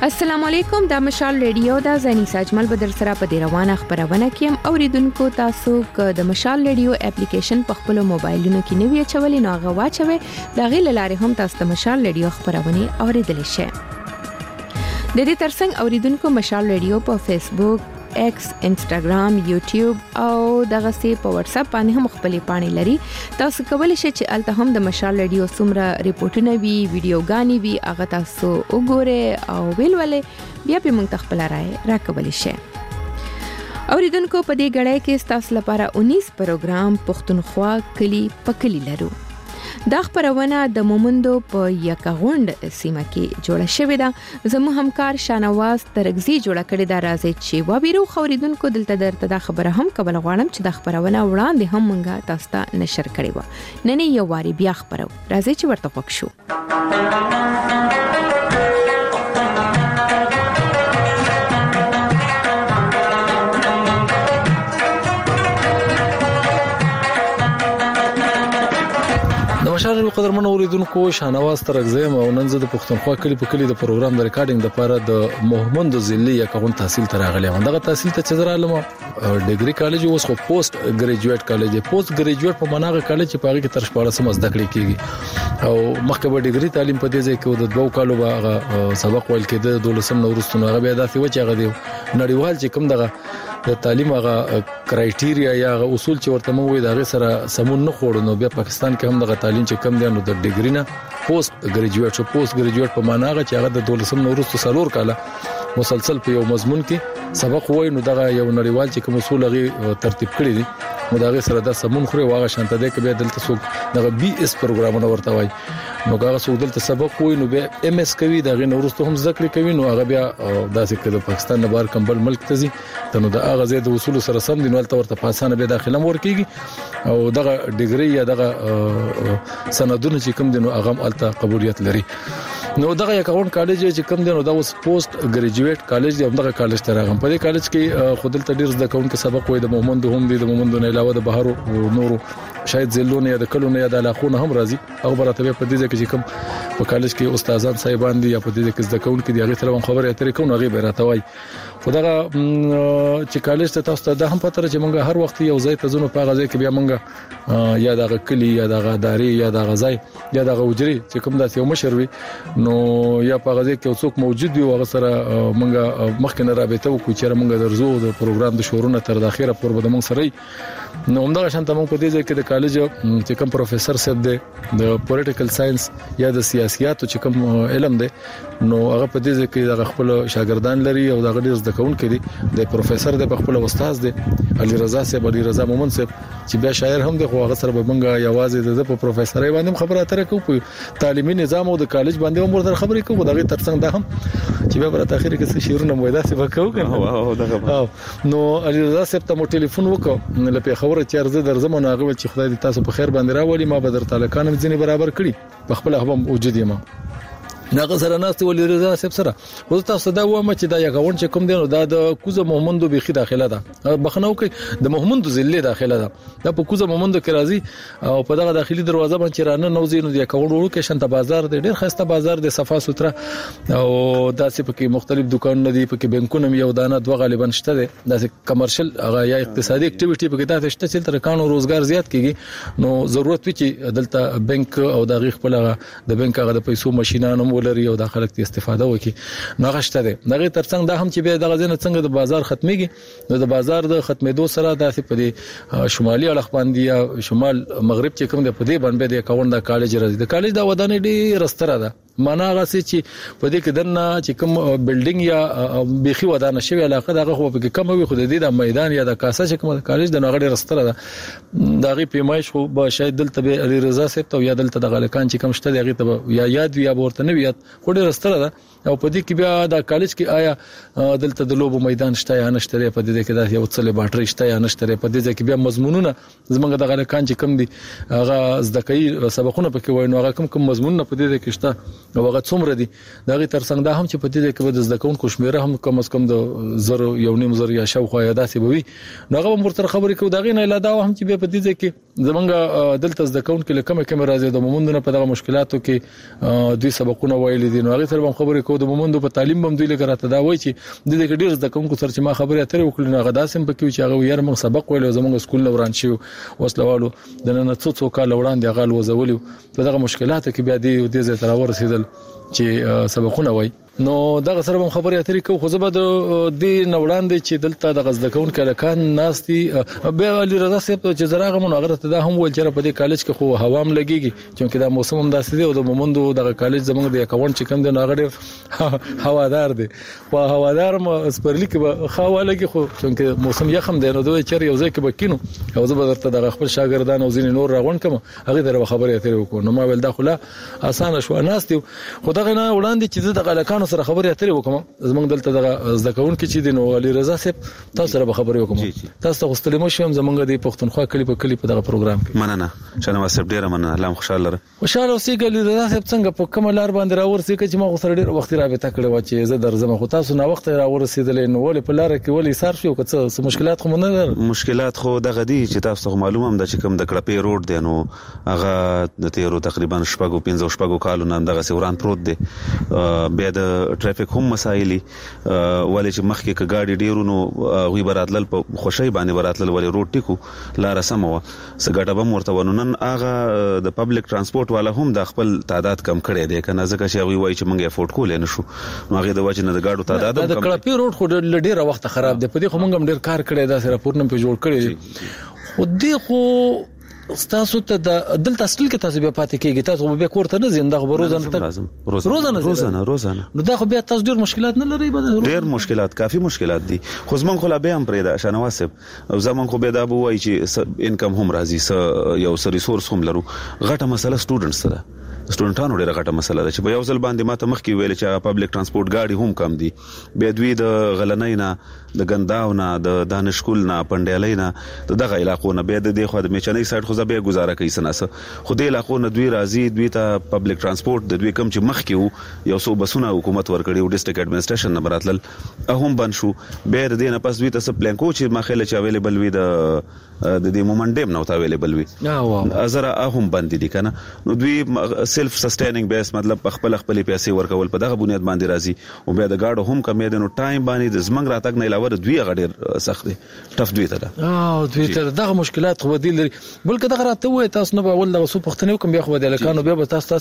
السلام علیکم، دا مشال ریډیو دا زنی ساجمل بدر سره په روانه خبرونه کیم اوریدونکو تاسو ک د مشال ریډیو اپلیکیشن په خپل موبایلونو کې نوی چولې نو غوا چوي دا غي لاره هم تاسو د مشال ریډیو خبرونه اوریدل شئ. د دې ترڅنګ اوریدونکو مشال ریډیو په فیسبوک، ایکس، انسټاګرام، یوټیوب او دغه سي په واتس اپ باندې هم خپلې پاڼې لري. تاسو کولی شئ چې الته هم د مشال ریډیو سمره ریپورتونه وی ویډیوګانی وی هغه تاسو وګورئ او ویلولې بیا په موږ خپل رائے راکولی شئ. اوریدونکو په دې غړای کې تاسو لپاره 19 پروګرام پښتونخوا کلی پکلی لرو. دا خبرونه د مومندو په یکغوند سیمه کې جوړه شوې ده. زموږ همکار شانواز ترغزي جوړه کړې ده. راځي چې وابیرو خوریدونکو دلته درته دا خبره هم کول غواړم چې دا خبرونه وړاندې هم مونږه تاسو ته نشر کړې و. نن یو واری بیا خبرو راځي چې ورته پک شو. مشال قدرمن اوریدونکو شانواز ترغزم او نن زه د پښتونخوا کلی په کلی د پروګرام د ریکارډینګ لپاره د محمد ضلعي یکغون تحصیل تراغلی و. دغه تحصیل ته چې درالم ډیګري کالج اوس خو پوسټ ګریجویټ کالج پوسټ ګریجویټ په مناغه کالج په هغه کې تر 14 زده کړې کیږي او مخکې به ډیګري تعلیم په دې ځای کې د 2 کالو به سبق ویل کېده. 12 نو وروسته هغه بیا داسې و چې هغه دی نړیوال چې کوم دغه د تعلیم هغه کرایټیریا یا اصول چې ورته مو وي دا غي سره سمون نه خوړو. نو بیا پاکستان کې هم دغه تعلیم چې کم دی نو د ډیګری نه پوسټ ګریجویټ شو. پوسټ ګریجویټ په معنا هغه چې هغه د 12 نو وروسته سالور کاله مسلسل په یو مضمون کې سبق وای نو دغه یو نړیوال چې کوم اصول هغه ترتیب کړی دي نو دغه سره د سمون خوري واغه شانته ده کې به دلته څوک دغه بي اس پروګرامونه ورته وای نو هغه څوک دلته سبق وای نو به ام اس کوي دغه نو ورسته هم ذکر کوي نو هغه بیا داسې کده پاکستان نه بهر کم بل ملک ته ځي ته نو د هغه زید اصول سره سم دي نو ورته په اسانه به داخله مور کیږي او دغه ډیګري یا دغه سندونه چې کوم دي نو هغه الته قبولیت لري. نو دغه یکغون کالج چې کوم دی نو دا اوس پوسټ ګریجویټ کالج دی. دغه کالج ته راغم. په دې کالج کې خودل تدیر زده کوونکو سبق وای د مومند هم دی. د مومند نه علاوه د بهارو نورو شاید زلونه یا د کلونه یا د علاقونه هم راځي. هغه براتبه په دې کې چې کوم په کالج کې استادان صاحبان دي یا په دې کې زده کوونکو دي هغه تل خبره اترې کوي هغه به راتوي. خدغه چې کالج ته تاسو ته د هم پتر چې مونږ هر وخت یو ځای ته ځو په غځای کې بیا مونږ یا د کلی یا د غداري یا د غځای یا د غوجري چې کوم داسې یو مشر وي نو یا په غځای کې څوک موجود وي او سره مونږ مخکنه رابطه وکړو چې مونږ درځو د پروګرام د شورونه تر د اخیره پور به مونږ سره نو همدغه شانته مونږ په دې ځای کې د کالج چې کوم پروفیسور صاحب دی د پولیټیکل ساينس یا د سیاسياتو چې کوم علم دی نو هغه په دې ځای کې د خپل شاګردان لري او د غډیر زده کوونکي دي. د پروفیسور د خپل استاد دی علي رضا صاحب علي رضا مومن صاحب چې بیا شاعر هم دی خو هغه سره به مونږ یوازې د پروفیسوري باندې خبره اترې کوو تعلیمي نظام او د کالج باندې موږ خبرې کوو دغه ترڅنګ ده هم چې به تر اخر کې شیرونه مو داسې وکاو کنه نو علي رضا صاحب ته مو ټلیفون وکړ لپاره خبره چې ارزه درځم نو هغه چې خدای دې تاسو په خیر باندې راولي ما به در تعالی کانم ځینې برابر کړی په خپل هم وجود یم ناغه سره ناست ولې رضا صاحب سره خو تاسو دا و ما چې دا یکغون چې کوم دی نو دا د کوزه محمدو بيخي داخله ده بخنو کې د محمدو ضلع داخله ده دا په کوزه محمدو کې راځي او په دغه داخلي دروازه باندې رانه نوځي نو د یکغون ورو کې شنت بازار دی ډیر خسته بازار دی صفا سوتره او داسې پکې مختلف دکانونه دي پکې بانکونه یو دانه دوه غالبا شته دي داسې کمرشل هغه یا اقتصادي اکټیویټي پکې داسې شته چې تر کانو روزګار زیات کیږي نو ضرورت وي چې دلته بانک او د غیخ خپل د بانک هغه د پیسو ماشينانو ولري او داخله کې استفاده وکړي نو غشته ده دغه ترڅنګ دا هم چې به دغه ځنه څنګه د بازار ختميږي نو د بازار د ختمېدو سره داسې په دې شمالي اړخ باندې یا شمال مغرب چې کوم د په دې باندې د کاونډا کالج راځي د کالج دا ودانې ډېر ستره ده معنا غاسي چې په دې کې دنه چې کوم بلډینګ یا بيخي ودانه شوی علاقه دغه خو په کم وي خو د دې د میدان یا د کاسه چې کوم کالج د نغړې رستره ده دغه پیمایش خو به شاید دلته به علي رضا صاحب ته یا دلته د غلکان چې کوم شته دغه ته یا یاد یا ورته نه یاد خو ډېر رستره ده او په دې کې بیا د کالج کې آیا دلته د لوبو میدان شته یا نشته په دې کې د یو څلې باټري شته یا نشته په دې کې بیا مضمونونه زمونږ د غلکان چې کوم دي هغه زده کوي سبقونه پکې وای نو هغه کوم مضمونونه په دې کې شته او هغه څومره دي دغه ترڅنګ دا هم چې په دې کې د زده کوونکو شمیره هم کم از کم د 0.5 یا شاوخوا یا داسې بوي نو هغه مرتر خبرې کوي دغه نه علاوه هم چې په دې کې زمونږ دلته د کاونټ کې لکه کومه راځي د مومندونو په دغه مشکلاتو کې دوی سبقونه ویل دي نو هغه سره هم خبرې کوو د مومندو په تعلیم هم دوی لګراته دا وایي چې د دې ډیر د کوونکو سره چې ما خبرې اترې وکړې نو هغه داسم پکې چې هغه یې موږ سبق ویل زمونږ سکول لوران شي وسلوالو د نن څو کال وړاندې هغه وزولو په دغه مشکلاتو کې بیا دې ځای تر ورسېدل چې سبقونه وای نو دا سره هم خبرې اترې کوو خو زه به د دې نوړاندې چې دلته د غزدکون کلکان ناستي بیا علي رضا صاحب چې زراغه مون هغه ته دا هم ول چې په دې کالج کې خو هوا هم لګيږي چې دا موسم هم داسې دی او د مومندو د کالج زمونږ د اکاونټ چې کوم دی هغه ډېر هوادار دی او هوادار م سپرلی کې هوا لګي خو چې موسم یخم دی نو دوی چر یو ځای کې بکینو او زه به درته د خپل شاګردان او ځین نور راغون کوم هغه دره خبرې اترې وکړو نو ما ول دا خلا اسانه شو ناستي خو دا نه وړاندې چې د کلکان سره خبرې اترې وکم زمونږ دلته د زدکون کې چې د نو علي رضا صاحب تاسو سره خبرې وکم تاسو غوښتل مو شوم زمونږ د پښتونخوا کلی په دغه پروګرام کې مننه شنو صاحب ډیره مننه الله خوشاله اوسې علي رضا صاحب څنګه په کوم لار باندې راورسې چې ما غوښتل ډیر وخت رابطه کړې و چې زه درځم خو تاسو نو وخت راورسېدل نو ولې په لار کې ولې سار شو که مشکلات خو نه مشکلات خو دغه دي چې تاسو معلومه هم ده چې کوم د کړپې روډ دی نو هغه د تیرو تقریبا شپږو کالو نه دغه سوران پروت دی بیا د ټریفیک هم مسایلی ولې چې مخکې ک گاډي ډیرو نو غوي براتل په خوشي باندې براتل ولې روډ ټیکو لار سمو سګټه به مرته ونن هغه د پبلک ترانسپورت والا هم د خپل تعداد کم کړي دي کنه ځکه چې غوي وایي چې مونږه افورد کول نه شو نو هغه د وجه نه د گاډو تعداد د کړپی روډ خو ډیره وخت خراب دی په دې خو مونږ هم ډیر کار کړی دا سره پورنم په جوړ کړی خو دې خو تاسو ته د دلته اصل کې تاسو بیا پاتې کېږي تاسو به کوړه نه زنده روزانه نو دا خو بیا تاسو ډیر مشکلات نه لري ډیر مشکلات کافي مشکلات دي خو زمون خو لا به هم پرېدا شنواسب او زمون خو به دا بوای چې انکم هم راځي یو ریسورس هم لرو غټه مسله سټوډنټس سره سټوډنټانو ډیره غټه مسله ده چې په یو ځل باندې ماته مخکې ویل چې پبلک ترانسپورت گاډي هم کم دي به دوی د غلنۍ نه د ګنداو نه د دانشکول نه پندیالۍ نه دغه علاقو نه به د خو د میچنۍ سایډ خو زبې گزاره کوي سناسه خو د علاقو نه دوی راځي دوی ته پبلک ترانسپورت د دوی کم چې مخکې یو څو بسونه حکومت ورکړي او ډیسټریکټ اډمنسټریشن نه براتل هم بند شو به د دې نه پس دوی ته پلان کو چې مخاله چې اویلیبل وي د دې مومنډم نو تا اویلیبل وي ازره هم بند دي کنه نو دوی سیلف سسټینینګ بیس مطلب خپل پیسې ورکول په دغه بنیاد باندې راځي او بیا د گاډو هم کمې دي نو ټایم باندې د زمنګ راتګ نه علاوه دوی غډیر سخت دي ټف دوی ته دوی ته دغه مشکلات خو دي بلکې دغه راته وای تاسو نه اول دغه سو پښتنه کوم بیا خو د لکانو بیا تاسو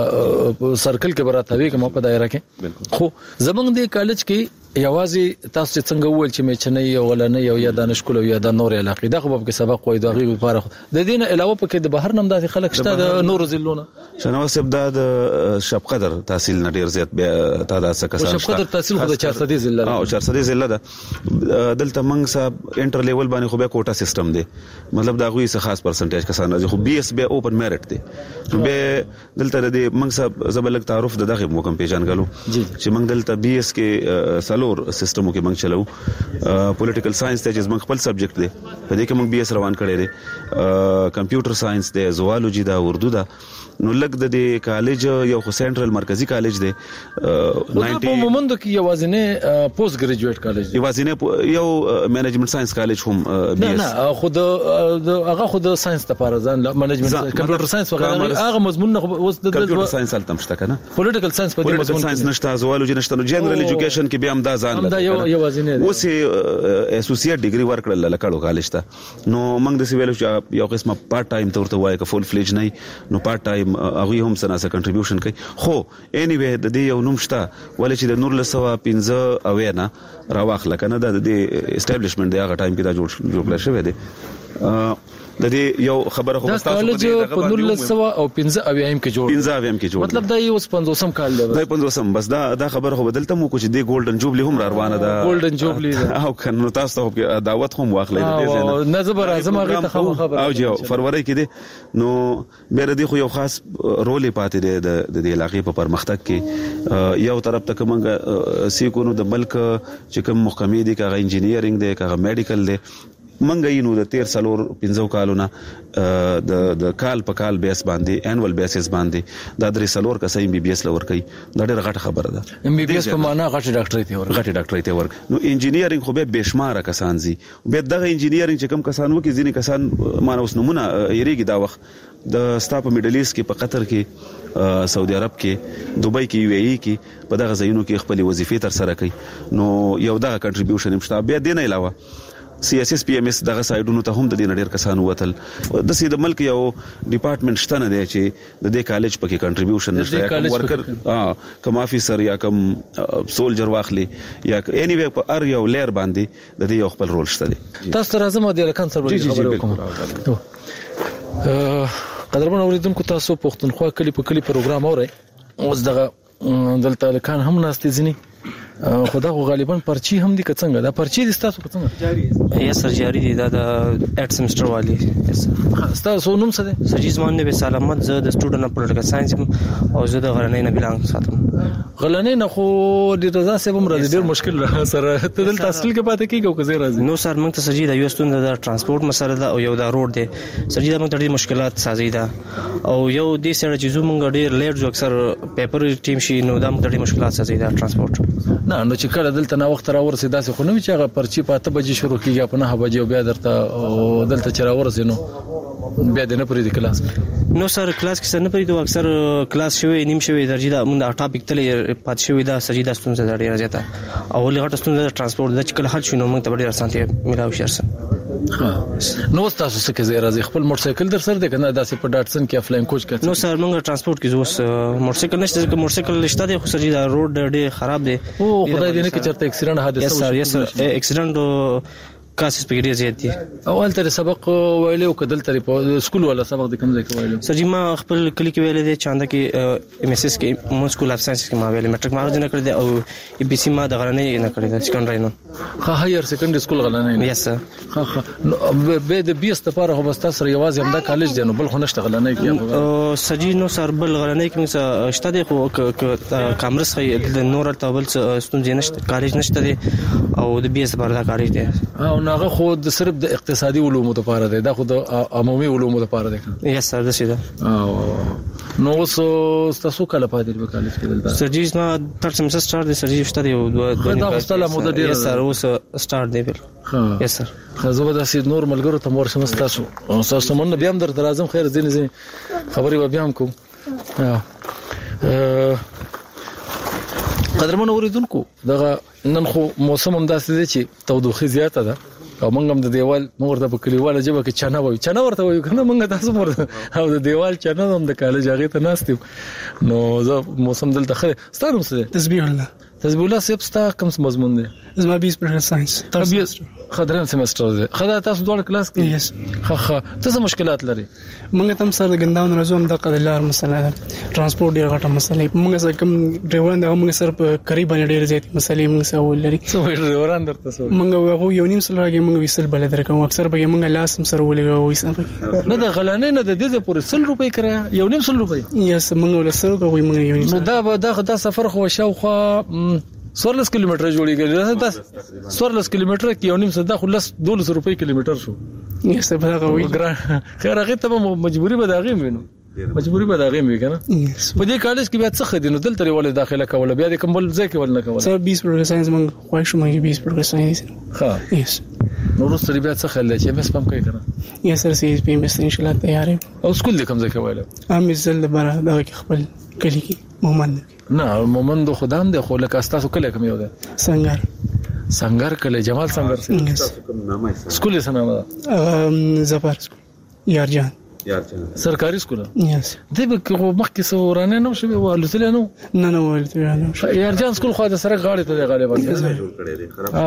سرکل کې براتوي کوم په دایره کې خو زمنګ د کالج کې یوازې تاسو څنګه ول چې میچنۍ یو ولنۍ یو یا دانشکول یا د نور علاقې دغه په کې سبق وای دغه لپاره د دین علاوه په کې د بهر نم داسې خلک شته د نور زلونه شنواسب د شپ قدر تحصیل نه ډیر زیات بیا تعداد څخه کسان شپ قدر تحصیل خو د 400 زله او 400 زله ده دلته منګ صاحب انټر لیول باندې خو بیا کوټا سیستم دی مطلب دا غوي څه خاص پرسنټیج کسان راځي خو بي اس بیا اوپن میرټ دی به دلته د منګ صاحب زبلک تعارف دغه مو کم پیژنګلو چې منګ دلته بي اس کې سلور سیستمو کې موږ چلو پولیټیکل ساينس ته چې موږ خپل سبجیکټ دی په دې کې موږ بي اس روان کړی دی کمپیوټر ساينس دی زوالوجي دا اردو دا نو لګ د دې کالج یو خو سنټرل مرکزی کالج دی 90 په مومندو کې یوازینه پوسټ ګریجویټ کالج دی یوازینه یو منیجمنت ساينس کالج هم بي اس نه خود هغه خود ساينس ته پارزان منیجمنت کمپیوټر ساينس وغیرہ هغه مضمون اوس د کمپیوټر ساينس التم شته کنه پولیټیکل ساينس په دې مضمون ساينس نشته زوالوجي نشته نو جنرال ایجوکیشن کې بیا هم دا ځان دا یوازینه اوس اسوسییټ ډیګري ورکړل لکړو کالج ته نو موږ د سیویل یو قسمه پارت ټایم ته ورته وایي ک فول فلیج نه نو پارت ټایم هغه هم سناسه کنټریبیوشن کوي خو اني وی د دې یو نوم شته ولې چې د نور لسوا 15 اوینا راواخل کنه د دې اسټابلیشمنت دی هغه ټایم کې دا جوړ شوی دی د دې یو خبره خو تاسو په 1900 او 15 اویم کې جوړ مطلب دا یو 50 کال دی دا 50 بس دا خبره خو بدلته مو کو چې د ګولډن جوبلی هم روانه ده ګولډن جوبلی او کنه تاسو ته دعوت هم واخلې دې نه زبر اعظم هغه ته خبره او جو فروری کې دي نو بیر دي خو یو خاص رول پاتې دی د دې علاقې په پرمختګ کې یو طرف ته کومه سیکونو د ملک چې کوم محکمې دي کغه انجینیرینګ دی کغه میډیکل دی منګ یې نو د 13-15 کالونه د کال په کال بیس باندې انوال بیسس باندې دا 3 کسه ام بي بي اس لور کوي دا ډېر غټه خبره ده. ام بي بي اس په معنا غټه ډاکټري ته ورک نو انجینیرینګ خو به بشماره کسان زی به دغه انجینیرینګ چې کوم کسان وکي ځینې کسان ما اوس نمونه یریږي دا وخت د سټاپ میډل ایست کې په قطر کې سعودي عرب کې دوبۍ کې یو ای کې په دغه ځایونو کې خپل وظیفې تر سره کوي. نو یو دغه کنټریبیوشن مشته بیا دینه علاوه سی اس اس پی ام اس دغه سایډونو ته هم د دین ډیر کسان وتل د سید ملک یو ډپارټمنټ شته نه دی چې د دې کالج پکې کنټریبیوشن نشته کوم ورکر کوم افیسر یا کوم سولجر واخلي یا اني وی په ار یو لیر باندې د دې یو خپل رول شته دی. تاسو راځم د لکان سره خبرې کوم. قدرمن اوریدونکو تاسو پښتونخوا کلی په کلی پروګرام اورئ اوس دغه دلته لکان هم ناستې ځنی خدا غالبا پرچی هم دي کڅنګ دا پرچی دي تاسو کڅنګ جاری یا سر جاری دي دا د 8 سمستر والی تاسو نوم څه دي؟ سجیز مان نبی سلامت زه د سټوډنټ اف پولیټیکل ساينس او زه د غرنۍ نه بلانګ ساتم. غلنۍ نه خو د رضا صاحب هم راځي ډیر مشکل سره ته دلته اصل کې پاتې کیږي او کزه راځي. نو سر موږ ته سجید یو ستون د ترانسپورت مسله ده او یو د روډ دی سجید موږ ته ډیر مشکلات سازي ده او یو د سره چې زو موږ ډیر لیټ جو اکثر پیپر ټیم شي نو دا موږ ډیر مشکلات سازي ده ترانسپورت نه نو چې کله دلته نا وخت را ورسې داسې خو نو چې هغه پرچی په 8 بجې شروع کیږي په 9 بجې بیا درته دلته چې را ورسې نو بیا د نه پرې د کلاس نو سر کلاس کې نه پرې دوه اکثر کلاس شوی نیم شوی درجه دا موږ ټاپک تلې پات شوی دا سجیدا ستونزه ډیره زیاته او لغټ ستونزه ترانسپورت د چې کله حل شي نو موږ ته ډیره اسانتیا ملاوي شرسه. نو تاسو څه کې زیرا خپل موټر سایکل در سره د کنه داسې په ډاټسن کې افلاین کوچ کړئ. نو سر موږ ترانسپورت کې زوس موټر سایکل نشته چې موټر سایکل لشته دی خو سجیدا روډ ډیر خراب دی او خدای دې نه کې چرته اکسیډنټ حادثه یس سر اکسیډنټ کاسس په ډیر زیات دي. اول تر سبق ویلو کدل تر په سکول ولا سبق د کوم ځای کې ویلو سر ما خپل کلی کې ویل دي چاندا کې ام اس اس کې مو سکول اف ساينس کې ما ویل میټریک ما نه کړی دی او ای بي سي ما د غلنۍ نه کړی دی سکندري نو هایر سکندري سکول غلنۍ یس سر به د بي اس لپاره هو بس تاسو یوازې هم د کالج دی نو بل خو نشته غلنۍ کې سجی نو سر بل غلنۍ کې شته دی خو کامرس د نور تابل ستونزې نشته کالج نشته دی او د بي اس لپاره دا کالج دی او ناغه خو د صرف د اقتصادي علومو لپاره دی دا خو د عمومي علومو لپاره دی. یس سر دا سیده نو تاسو کله پاتې په کالج کې دلته سرجیز ما تر سمستر سٹارټ دی سرجیز شته دی او دا واستله مو د ډیر یس سر اوس سٹارټ دی بل یس سر خزو د سید نور ملګرو ته مور سمست تاسو او تاسو مون بیا هم در درازم خیر ځینې خبري و بیا هم کوم. قدرمن اوریدونکو دغه نن خو موسم هم داسې دی چې تودوخه زیاته ده او موږ هم د دیوال موږ ته په کلیواله جبه کې چانه وایو چانه ورته وایو کنه موږ تاسو ورته او د دیوال چانه هم د کالج هغه ته ناستیو نو زه موسم دلته خره ستاسو څه تسبیح الله سیب ستا کوم مضمون دی؟ زما 20 ساينس خدرم سمستر دی خدا تاسو دوه کلاس کې یس خه تاسو مشکلات لري موږ تم سره ګنداون رزوم د قدلار مسله ترانسپورت ډیره غټه مسله موږ سره کوم ډرایوران د موږ سره په قریب باندې ډیره زیات مسلې موږ سره ولري څو ډرایوران درته سو موږ یو نیم سره راګي موږ وسل بل درکو اکثر به موږ لاس سره ولګو وسه نه د غلانې نه د دې پورې 100 روپۍ کرا یو نیم 100 روپۍ یس موږ ول سره کوي موږ یو نیم دا سفر خو شاوخوا 14 کیلومتر جوړیږي دا 14 کیلومتر کې یو نیم صدا خلاص 200 روپۍ کیلومتر شو یس په هغه وی خیر هغه ته مجبوری به داغه وینو مجبوری به داغه وی کنه په دې کالج کې بیا څه خدي نو دلته ول داخله کوله بیا د کوم بل ځای کې ول نه کوله سر 20 پروګرام ساينس موږ خوښ موږ 20 ساينس ها یس نو رسته بیا څه خل چې مس پم کوي کنه یس سر سی اس پی مس ان شاء الله تیار او سکول د کوم ځای کې ویل ام زل بره دا خپل کلی کې مومن نه مومن خدام د خو لکه تاسو کله کوم یو ده سنگر کله جمال سنگر سکول یې سنامه زفر یارجان سرکاري سکول یس د به مخکې سورانه نو شوی ولتل نه ولتل نو یارجان سکول خو د سره غاړې ته غالبا جوړ کړی دی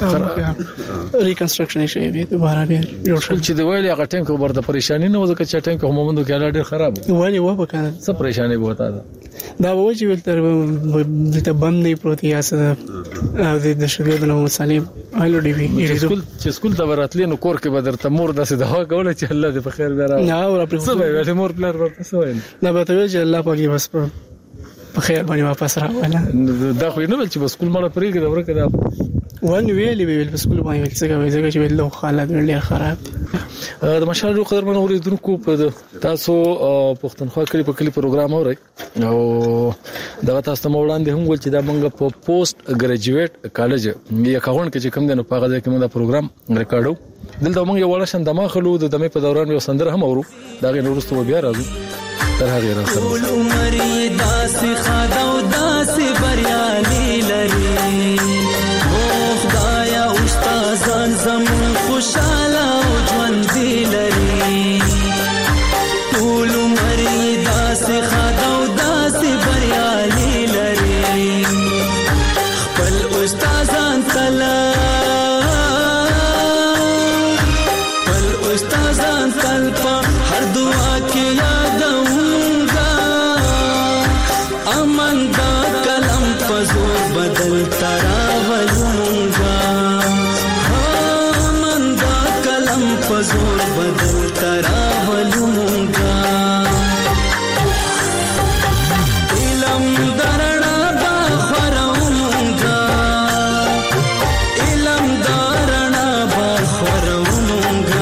اوس ریکنسټرکشن شي به دوباره بیا جوړ شول چې د ویلې هغه ټیم کې ورته پریشانی نه وځه چې ټیم کې هموندو کې ډېر خراب ولی و بکنه څه پریشانی بوته دا و چې ولته د بم نه پروتي اسه د شګو د نو مصالح هلو دی وی چې سکول ته وراتلې نو کور کې بدر ته مور داسې دوا کوله چې الله دې په خیر درا او پر څه وایي مور پلار ورته څه وایي دا به ته چې الله پاک بس په خیر باندې واپس راوړل دا خو نه ول چې بس سکول مړه پرېږي دا ورکه دا ونه ویل په سکول باندې څنګه چې ویل حالات ډېر خراب د مشال ریډیو قدرمن اوریدونکو په تاسو پښتونخوا کلی په کلی پروګرام اورئ او دغه تاسو ته وړاندې هم ول چې دا موږ په پوسټ ګریجویټ کالج یا کاغون کې چې کوم دنه په هغه ځای کې موږ دا پروګرام ریکارډو دلته موږ یو وړاندې دمه خلو د دمه په دوران یو سندره هم اورو دا غي نورستو بیا راځو تر هغه راځو عمر داس خدا او داس بریالي لري او خدایا استادان زمون خوشاله او ژوند لري ټول عمر داس خدا او داس بریالي لري خپل استادان تلا استادان تلپا هر دعا کې یادونګا امن دا کلم پزور بدل تراولونګا امن دا کلم پزور بدل تراولونګا علم درنا با خورونګا علم درنا با خورونګا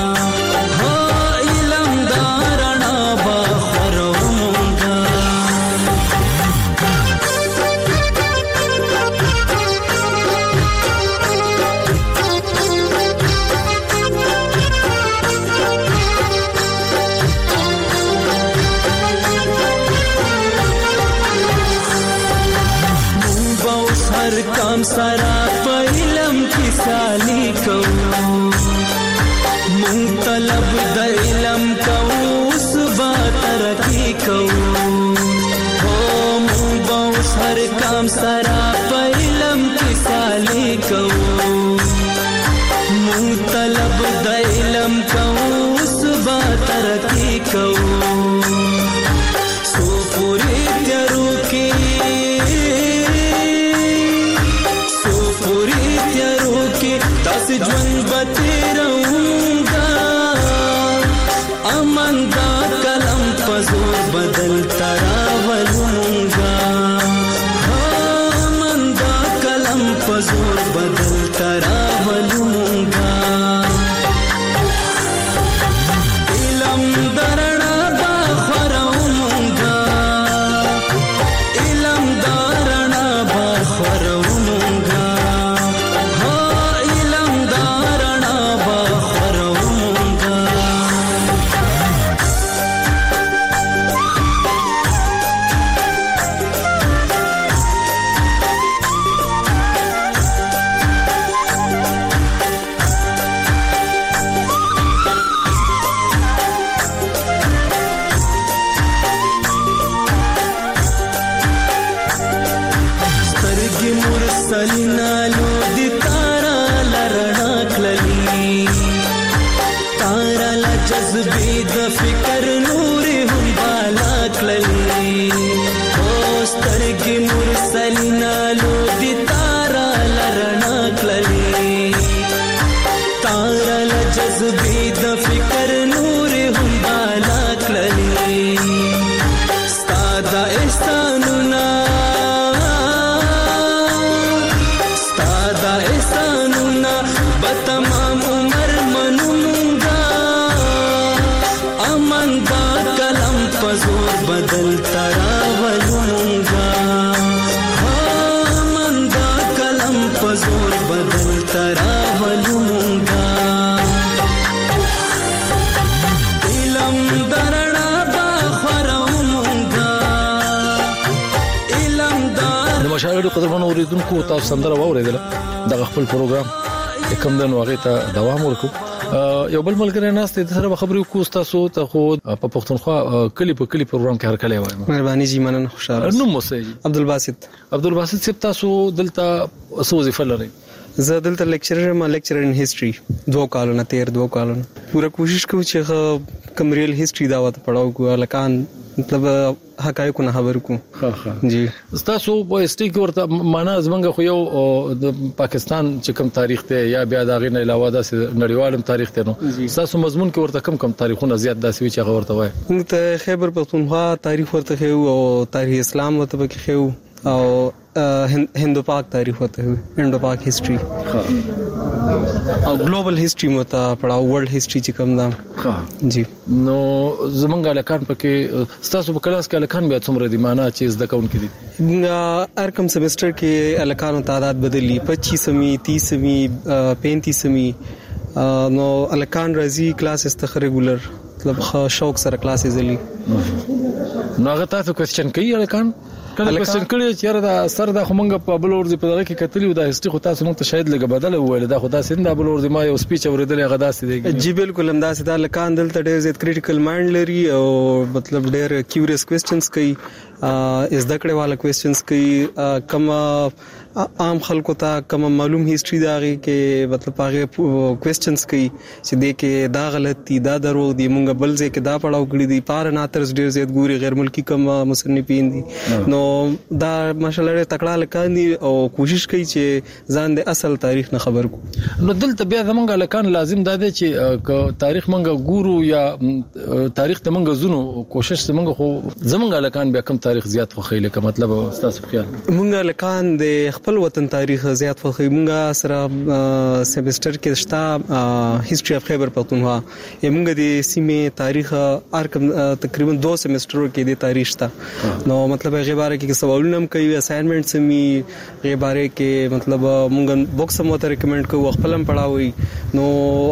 کام سرا په علم کې سالي کوو مون طلب د علم کوو صبا ترقی کوو او مون باوس هر کام سرا په علم کې سالي کوو مون طلب د علم کوو صبا ترقی کوو سو پوری تیرو کې داس ژوند بتیرونګا امن دا کلم پزور بدل تراولونګا امن دا کلم پزور بدل تراولونګا علم درنا با خورونګا علم درنا با خورونګا سلینالو دی تارا لرنا کللی تارا لجذبی د فکر نوری هم بالا کللی سترګې مرسلینالو دی تارا لرنا کللی تارا لجذبی د فکر نوری هم بالا کللی ستادا احسانونا تمام عمر منونگا امن دا کلم پزور بدل تراولونگا امن دا کلم پزور بدل تراولونگا علم درنا با خورونگا علم در د مشاهده قدرمن اوریدونکو تاسو سندره واوریدله د خپل پروګرام کوم د نوغه ته دوام ورکو یو بل ملګری ناست د سره خبرې کوو تاسو ته خو په پښتونخوا کلی په کلی پروګرام کې هر کله وایم مهرباني جی مننه خوشاله نو موسی عبدالباسط صاحب تاسو دلته څه وظیفه لرئ زه دلته لیکچرر ان هیستوري 2 کالونه پورا کوشش کوم چې کوم ریل هیستوري دا وته پڑھاو کو لکان مطلب حقایق نه خبر کو جی تاسو په هیستوري کې ورته معنا زمونږ خو یو د پاکستان چې کوم تاریخ ته یا بیا دا غي نه علاوه د نړیوالم تاریخ ته نو تاسو مضمون کې ورته کوم تاریخونه زیات داسې وي چې ورته وای ته خیبر پختونخوا تاریخ ورته خو او تاریخ اسلام ورته کې خو او هندو پاک تاریخ ہوتا ہے انڈو پاک ہسٹری او ګلوبل هیستوري مو ته پڑھاو ورلد هیستوري چې کوم دا جی نو زمونږ الکان پکې ستاسو په کلاس کې الکان بیا څومره دي معنا چې زده کوونکي دي هر کوم سیمستر کې الکانو تعداد بدلی 25 30 35 نو الکان راځي کلاسز ته ریګولر مطلب شوق سره کلاسز لري نو هغه تاسو کوېسچن کوي الکان کله کوېسچن کړي چې دا سر د خمنګ په بل ورځ په دغه کې کتلی و دا هیستوري خو تاسو موږ ته شاید لګ بدل وویل دا خو تاسو نه بل ورځ ما یو سپیچ اوریدل هغه داسې دی جی بالکل هم داسې دا الکان دلته ډېر زیات کریټیکل مایند لري او مطلب ډېر کیوریس کوېسچنز کوي زده کړې والا کوېسچنز کوي کوم عام خلکو ته کوم معلوم هیستوري داږي کې مطلب هغه کوېسچنز کوي چې دې کې دا غلط دي دا دروغ دي مونږ بل ځای کې دا پڑھاو کړی دي پار ناترز ډېر زیات ګوري غیر ملکی کوم مصنفین دي نو دا ماشاءالله تکړه لکان دي او کوشش کوي چې ځان د اصل تاریخ نه خبر کو نو دلته بیا زمونږ لکان لازم دا دی چې تاریخ مونږ ګورو یا تاریخ ته مونږ زونو کوشش زمونږ خو زمونږ لکان بیا کم تاریخ زیات خو خېله کا مطلب تاسو خیال مونږ لکان د خپل وطن تاریخ زیات خو مونږ سره سیمستر کې شتا هیستوري اف خیبر پختونخوا مونږ د سیمه تاریخ ارکم تقریبا 2 سیمسترو کې د تاریخ شتا نو مطلب غیر باره کې سوالونه هم کوي اساینمنټس می غیر باره کې مطلب مونږ بوکس هم ته ریکمند کوو خپل هم پڑھاوي نو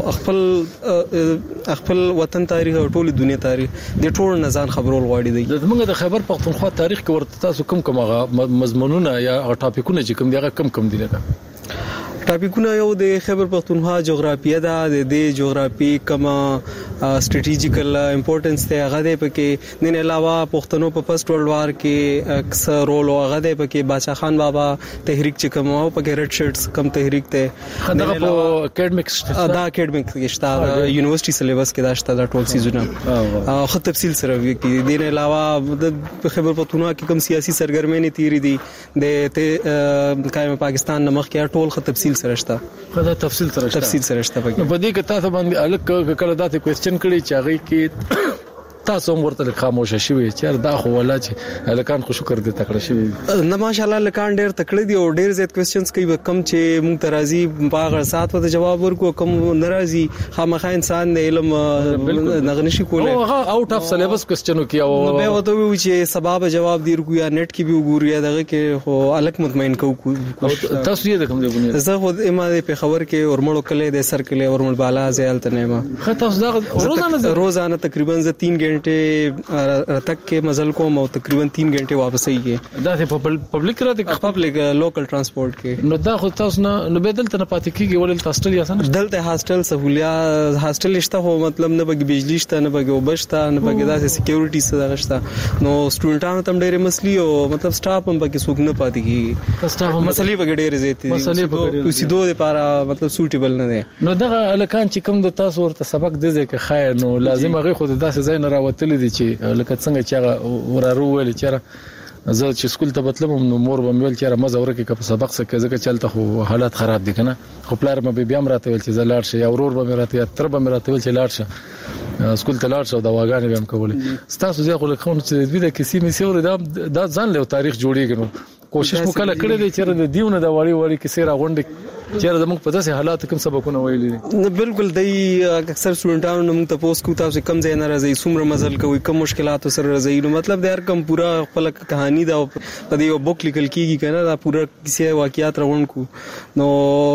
خپل وطن تاریخ او ټول دنیا تاریخ د ټول نزان خبرول غواړي دی زمونږ د خیبر پختونخوا تاریخ کې ورته تاسو کوم مضمونونه یا ټاپکونه چې کوم دی کم دي لکه ټاپکونه یو د خیبر پختونخوا جغرافیه ده د جغرافي کما سټریټیجیکل امپورټنس ته هغه د پکې نه علاوه پښتنو په فرست ورلد وار کې اکثر رول هغه د پکې بادشاہ خان بابا تحریک چې کوم او پکې ریډ شرټس کم تحریک ته دا په اکیډمیکس دا اکیډمیک کې شته یونیورسيټي سلیبس کې دا شته دا ټول سیزونه خو تفصیل سره کې د نه علاوه د خیبر پختونخوا کې کم سیاسي سرګرمۍ تیری دي د قائم پاکستان نمخ کې ټول خو تفصیل سره شته خدای تفصیل سره شته په دې کې تاسو باندې الک کله دا کوېسچن کړي چې هغه کې تاسو ورته خاموش شوي چې دا خو ولا چې الکان خو شکر دې تکړه شوي نه ماشاءالله الکان ډېر تکړه دي او ډېر زیات کوېسچنز کوي کم چې مونږ ترازی باغ سات وته جواب ورکو کم ناراضي خامخا انسان د علم نغنشي کوله او هغه اوټ اف سلیبس کوېسچنو کې او به وته وی چې سبب جواب دی ورکو یا نت کې به وګوري دغه کې خو الک مطمئن کو تاسو یې کوم دی بنه زه خو ما په خبر کې اورمړو کله د سر کله اورمړ بالا زیالته نه ما تاسو دا روزانه تقریبا 3 घंटे تک کې مزل کوم او تقریبا 3 غنټه واپس ایږي دا په پبلک را دي پبلک لوکل ترانسپورت کې نو دا خو تاسو نه بدل ته نه پاتې کیږي ولې هاستل یا څنګه دلته هاستل سہولیات هاستل شته خو مطلب نه بګي بجلی شته نه بګي وبشته نه بګي داسې سکیورټي څه دغشته نو سټوډنټانو تم ډېر مسلې او مطلب سټاف هم بګي سوق نه پاتې کیږي سټاف مسلې بګي ډېر زیات دي مسلې بګي سیدو لپاره مطلب سوټیبل نه دي نو دغه الکان چې کوم د تاسو ورته سبق دي چې خیر نو لازم هغه خو داسې ځای نه راوتل دي چې لکه څنګه چې ورارو ویل چې زه چې سکول ته بتلم نو مور به ویل چې مزه ورکه که په سبق څخه ځکه چلته خو حالات خراب دي کنه خو پلار مې بیا راته ویل چې زه لاړ شم یا ورور به راته یا تر به راته ویل چې لاړ شم سکول ته لاړ شم دا واګانې به هم کولې ستاسو ځکه خو کوم چې د کیسې مې سیور دا ځان له تاریخ جوړیږي نو کوشش وکړه کړې دي چې د دیونه د وړي کیسې راغونډي چې زموږ په داسې حالات کوم سبقونه ویلي دي بالکل د اکثر سټوډنټانو موږ ته پوس کو تاسو کم ځای نه راځي څومره مزل کوي کوم مشکلات سره راځي نو مطلب د هر کم پورا خپل کہانی دا په دې بوک لیکل کیږي کنه دا پورا کیسه واقعیات روان کو نو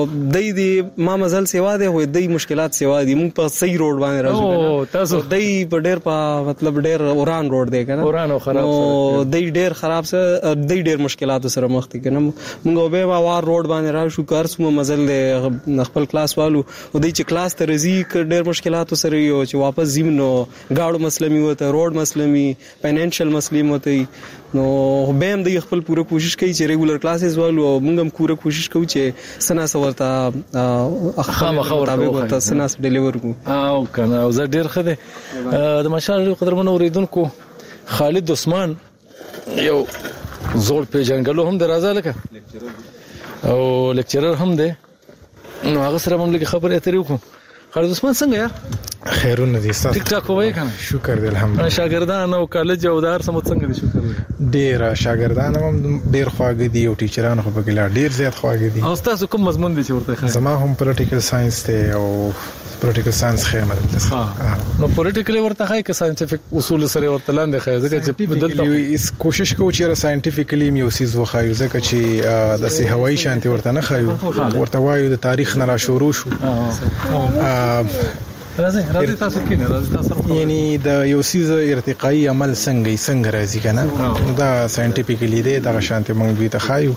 د دې ما مزل سیوا دی هو د مشکلات سیوا دي موږ په صحیح روډ باندې راځو تاسو د په ډېر په مطلب ډېر اوران روډ دی کنه اوران او خراب سره د ډېر خراب سره د ډېر مشکلات سره مخ دي کنه موږ به وار روډ باندې راشو کار سمو مزل د خپل کلاس والو او د چې کلاس ته رزي ډېر مشکلات سره یو چې واپس زم نو گاډو مسلمي وته روډ مسلمي فاینانشل مسلې وته نو به هم د خپل پوره کوشش کوي چې ریګولر کلاسز والو او موږ هم پوره کوشش کوو چې سنا سورته خامخا ورته سنا ډیلیور کو او کنه او زه ډېر خده د مشال قدرمن اوریدونکو خالد عثمان یو زوړ پیژنګلو هم درازه لکه او لیکچرر هم دی نو هغه سره موږ خبرې اترې وکړو خالد عثمان څنګه یار خیرونه دي تاسو ټیک ټاک وای کنه شکر دی الحمدلله شاګردان او کالج او دار سم څنګه دي شکر دی ډیر شاګردان هم ډیر خواږه دي او ټیچران خو بګلا ډیر زیات خواږه دي او تاسو کوم مضمون دي چې ورته زما هم پولیټیکل ساينس ته او پولیټیکل ساينس خیمه نو پولیټیکل ورته هاي که ساينټیفیک اصول سره ورته لاندې خای ځکه چې بدلته اس کوشش کوو چې ساينټیفیکلی یو سیز وخایو ځکه چې د سي هوایي شانتي ورته نه خایو ورته وایو د تاریخ نه را شروع شو راځي تاسو کې راځي تاسو یعنی د یو سیز ارتقائي عمل څنګه راځي کنه دا ساينټیفیکلی دی دا شانتي موږ دوی ته خایو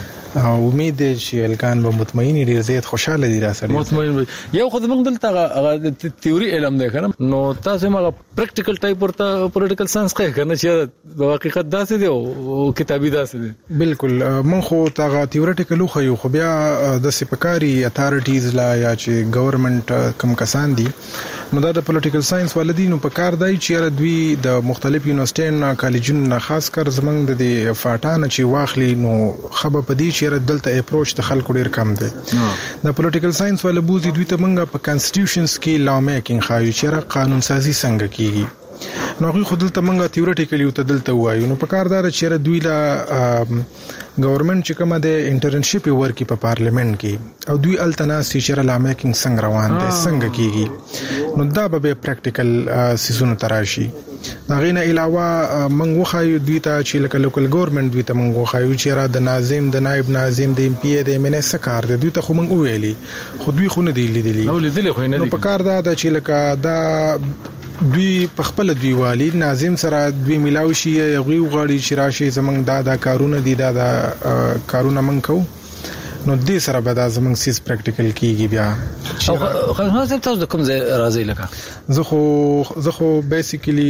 امید دی چې الکان به مطمئن ډیر زیات خوشاله دي را سره مطمئن یو خو موږ دلته تیوري علم دی کنه نو تاسو موږ پریکټیکل ټایپ ورته پولیټیکل ساينس کوي کنه چې د حقیقت داسې دی او کتابي داسې دی بالکل مونږ خو تاغه تیورټیکل خو بیا د سپکاري اتارټیز لا یا چې ګورنمنت کم کسان دي نو دا د پولیټیکل ساينس ولدي نو په کار دی چې دوی د مختلف یونیورسيټي کالجونو خاص کر زمنګ د فاټان چې واخلي نو خبر پدې چې دلته اپروچ د خلکو ډیر کم دی د پولیټیکل ساينس ول بوزي دوی ته منګه په کانسټیټیوشنز کې لا میکینګ خایو چې قانون سازي څنګه کیږي نو خو دلته منګه تیورټیکلی او دلته وایو نو په کار دار چې دوی لا گورنمنت چې کومه د انټرنشپ ورکی په پارلیمنت کې او دوی التناسي چې لا میکینګ څنګه روان دي څنګه کیږي نو دا به پریکټیکل سيزونه تراشي دا غینه علاوه منغو خایو دوی ته چې لکه لوکل ګورنمنت دوی ته منغو خایو چې را د ناظم د نائب ناظم د ام پی ای د منې سکار د دوی ته خو منغو ویلي خو دوی خو نه دی لیدلی نو لیدلی خو نه دی په کار دا چې لکه دا دوی په خپل دوی والی ناظم سره دوی ملاوي شي یغوي غاړي چې راشي زمنګ دا کارونه دي دا کارونه من کو نو دې سره به دا زمنګ سیس پریکټیکل کیږي بیا او خو تاسو د کوم ځای راځي لکه زه خو بیسیکلی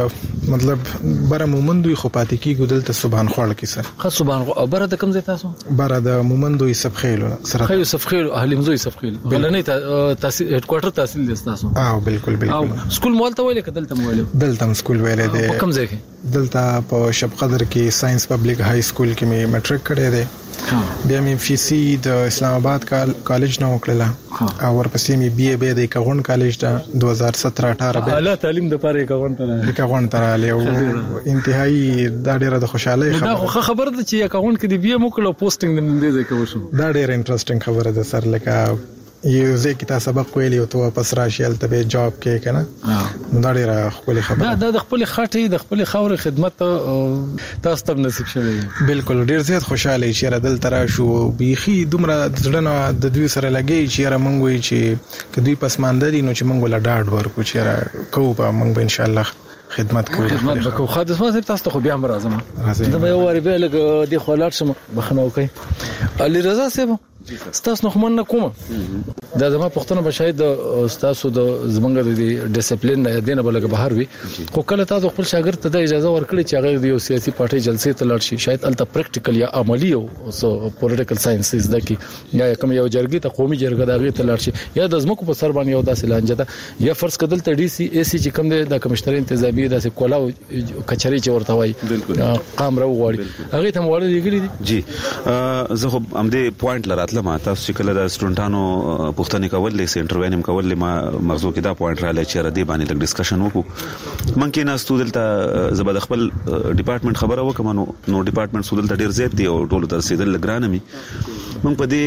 مطلب بره مومندوی خو پاتې کیږي دلته سبحان خوړ کې سره خو سبحان او بره د کوم ځای تاسو بره د مومندوی سبخیل سره خو سبخیل اهلیمزوی سبخیل بلنې تاسو هډ کوارټر تحصیل دي تاسو بالکل او سکول مول ته ویل کدل ته ویل دلته سکول ویلې دي کوم ځای کې دلته په شب قدر کې ساينس پبلک های سکول کې می میټریک کړی دی بیا مې فی سی د اسلام آباد کالج نه وکړه او ورپسې مې بی ای بی د کاغون کالج د 2017-18 به اعلی تعلیم د پاره کاغون ته رالی او انتهایی دا ډیره د خوشاله خبره ده چې کاغون کې د بی ای موکړه پوسټینګ د دې ځای کې وشو دا ډیره انټرېسټینګ خبره ده سر لکه یو ځکه تاسو سبق ویلی او ته واپس راشي الته به جاب کې کنه نو دا ډیره خپل خبره دا د خپل خاطې د خپل خاور خدمت تاسو ته نصیب شوی بالکل ډیر زیات خوشاله چې را دل ترا شو بيخي دومره ځړنه د دوی سره لګي چې را مونږ وي چې کدوې پسماندري نو چې مونږ ولا ډاډ ورکو چې را کوو به مونږ به ان شاء الله خدمت کوو خادم ما تاسو ته خو بیا راځم دا به وری به لګ دی خولات شم بخنو کوي علي رضا صاحب ستاسو نو خمن کوم دا زما پښتنه بشاید ستاسو د زمنګ د ډیسپلین نه دینه بلګ بهر وي خو کله تاسو خپل شاګرد ته د اجازه ورکړي چې هغه د یو سیاسي پارټي جلسې ته لاړ شي شاید الته پریکټیکل یا عملی او پولیټیکل ساينسز دکی یا کوم یو جرګي ته قومي جرګه دغه ته لاړ شي یا د زمکو په سر باندې یو داسې لانجه ده یا فرض کدل ته ډي سي اي سي چې کوم د کمشنر انتظامی داسې کولاو کچري چې ورته وای قام راو غواړي هغه ته موړل لګري دي جی زه خو امدې پوینټ لراتله ما تاسو چې کله د سټوډنټانو پوښتنه کول لې انټروینم کول ما مغزو کې دا پوینټ را لې چې را دي باندې لږ ډسکشن وکړو مونږ نه ستودل ته زبد خپل ډپارټمنټ خبره وکم نو ډپارټمنټ سودل ته ډیر زیات دی او ټول تر سیدل لګرانمي مونږ په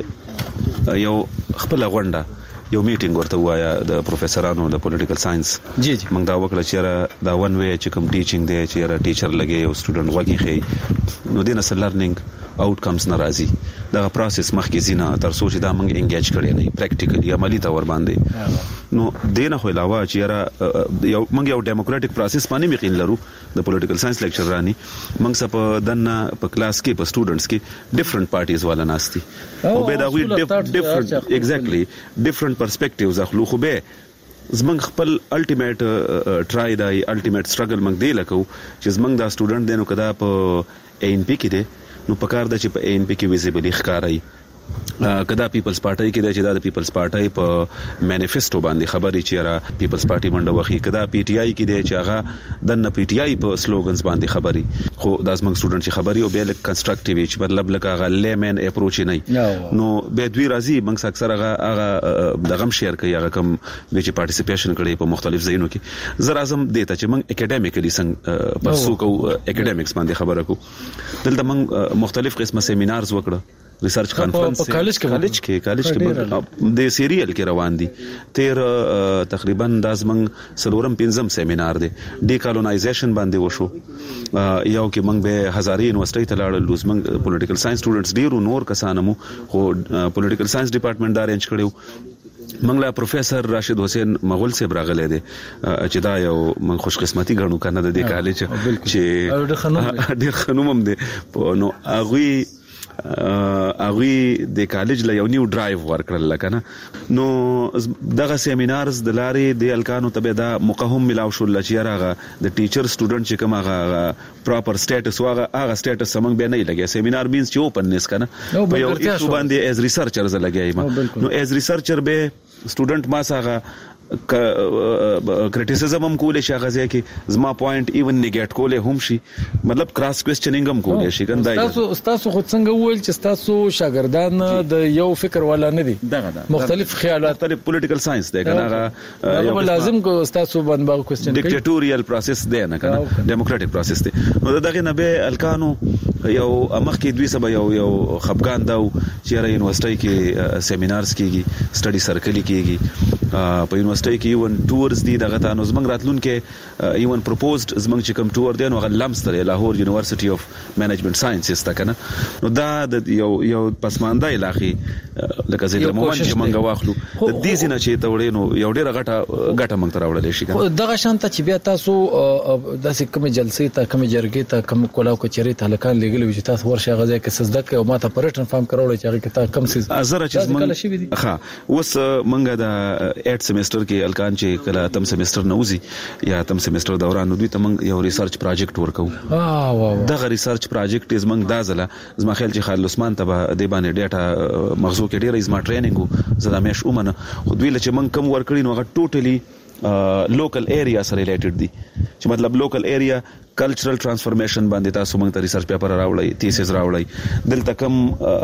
دې یو خپل غونډه یو میټینګ ورته وایا د پروفیسورانو د پولیټیکل ساينس جی مونږ دا وکړه چې دا ون وی چې کوم ټیچینګ دی چې را ټیچر لګي او سټوډنټ وګي خي نو دینه لرنینګ آوټکمز ناراضي دا پروسس مخکې زینا تر سوچ دا موږ انګیج کړی نه پریکټیکلی عملی تور باندې نو دینه خو علاوه چې یو موږ یو ډیموکراټک پروسس باندې مخین لرو د پولیټیکل ساينس لیکچر رانی موږ سپ دنه په کلاس کې په سټوډنټس کې ډیفرنٹ پارټیز والا ناشتي او به دا وی ډیفرنٹ ایگزیکټلی ډیفرنٹ پرسپیکټیوز اخلو خو به زمنګ خپل الټیمیټ ټرای دای الټیمیټ سټرګل موږ دی لکو چې زمنګ دا سټوډنټ دینو کدا په ان پی کې دی نو پکار د چې په ان پی کې ویزیبلی ښکارای کدا پیپلز پارټي کې د چې د پیپلز پارټي په مانیفیسټو باندې خبري چې را پیپلز پارټي منډه وخی کدا پی ټی آی کې د چې هغه د پی ټی آی په سلوګنز باندې خبري خو د زمنګ سټوډنټ چې خبري او به لک کنستراکټیو چې مطلب لکه هغه لیمن اپروچ نه نو به دوی راځي موږ اکثر هغه د غم شیر کوي هغه کوم چې پارټیسیپیشن کړي په مختلف ځایونو کې زر اعظم دیته چې موږ اکیډمیکلی څنګه پرسو کو اکیډمیکس باندې خبره کو دلته موږ مختلف قسمه سیمینارز وکړه ریسرچ کانفرنس په کالج کې د سیریل کې روان دي تیر تقریبا د زمنګ سلورم پنځم سیمینار دی ډیکالونایزیشن باندې وشو یو کې موږ به هزاري یونیورسيټي ته لاړل زمنګ پولیټیکل ساينس سټوډنټس ډیرو نور کسانمو خو پولیټیکل ساينس ډپارټمنټ دا ارینج کړو منګلا پروفیسور راشد حسین مغول سے براغله دي چې دا یو من خوش قسمتي غنو کنه د کالج چې ډیر خنومم دي نو اغوی د کالج له یو نیو ډرایو ورکړل لکنه نو دغه سیمینارز د لارې د الکانو تبه دا مقهم ملاو شو لچیرغه د ټیچر سټوډنټ چې کوم هغه پراپر سټیټس واغه هغه سټیټس سمنګ به نه لګي سیمینار مینز چې اوپننس کنه په یو ایشو باندې ایز ریسرچرز لګي نو ایز ریسرچر به سټوډنټ ما سره کریټیسزم هم کولې شي غزه کې زما پوینټ ایون نیګیټ کولې هم شي مطلب کراس کوېسچنینګ هم کولې شي کنده تاسو خود څنګه وویل چې تاسو شاګردان د یو فکر ولا نه دي مختلف خیالات تر پولیټیکل ساينس دی کنه هغه لازم کو تاسو باندې باغ کوېسچن ډیکټیټوریال پروسس دی نه کنه ډیموکراټک پروسس دی نو دغه نه به الکانو یو امخ کې دوی سبا یو خپګان دا چې را یونیورسيټي کې سیمینارز کېږي سټډي سرکل کېږي په یونیورسيټي کې یو ټورز دي دغه تاسو زمنګ راتلون کې ایون پروپوزډ زمنګ چې کوم ټور دی نو هغه لمستر لاهور یونیورسيټي اف منیجمنت ساينسز تا کنه نو دا د یو پسمانده علاقې لکه زه د مومن چې منګه واخلو د دې زینه چې تورې نو یو ډیره غټه منګ تر وړل شي کنه دغه شانته چې بیا تاسو داسې کوم جلسې ته کوم جرګې ته کوم کولاو کچري ته لکان لګل چې تاسو ورشه غځه کې سزده کې او ماته پرټن فارم کراوړل چې هغه کې کم سیز ازره چې منګه ها اوس منګه د 8 سیمستر کې الکان چې کله تم سیمستر نوزي یا تم سیمستر دوران دوی ته موږ یو ریسرچ پروجیکټ ورکو دغه ریسرچ پروجیکټ از موږ دازله زما خیال چې خالد عثمان ته د باندې ډیټا مغزو کې ډیره زما ټریننګ زدا مېش اومنه خو دوی چې موږ کم ورکړي نو هغه ټوټلی لوکل ایریا سره ریلیټډ دي چې مطلب لوکل ایریا کلچرل ترانسفورمیشن باندې تاسو موږ ته ریسرچ پیپر راوړی تیسیس راوړی دلته کم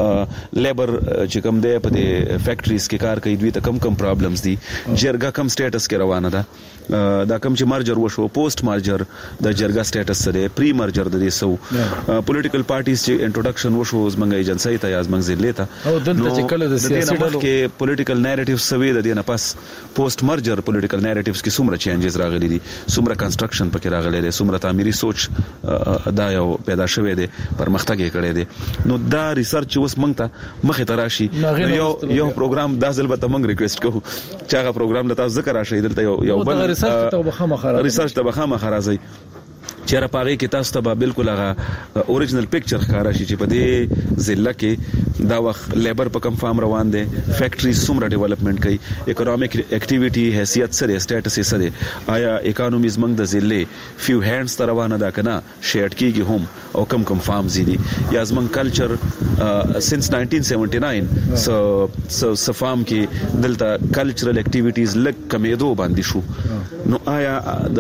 لیبر چې کم دی په دې فیکټریز کې کار کوي دوی ته کم پرابلمز دي جرګه کم سټیټس کې روانه ده دا کم چې مرجر وشو پوسټ مرجر د جرګه سټیټس سره پری مرجر د دې سو پولیټیکل پارټیز چې انټروډکشن وشو زمنګ ایجنسی ته یا زمنګ ضلع ته او دلته چې کله د سیاسي ډلو کې پولیټیکل نریټیوز سوي د دې نه پس پوسټ مرجر پولیټیکل نریټیوز کې څومره چینجز راغلي دي څومره کنسټرکشن پکې راغلي دي څومره تعمیري سوچ دا یو پیدا شوه دي پرمختګ یې کړی دي نو دا ریسرچ اوس موږ ته مخه تراشي یو پروګرام دا ځل به موږ ریکوست کوو چې هغه پروګرام لته ذکر راشي دلته یو بل ریسرچ ته بخامه خرازي چیرې پاره کې تاسو ته بالکل هغه اوریجنل پکچر ښکارا شي چې په دې ضلع کې دا وخت لیبر په کم فارم روان دي فیکټری څومره ډیولپمنٹ کوي اکونومیک اکټیویټي حیثیت سره سټیټس سره آیا اکانومیز موږ د ضلع فیو هینډز تر روانه ده کنه شیرډ کیږي هم او کم فارمز دي یا زمون کلچر سنس 1979 سو فارم کې دلته کلچرل اکټیویټیز لک کمیدو باندې شو نو آیا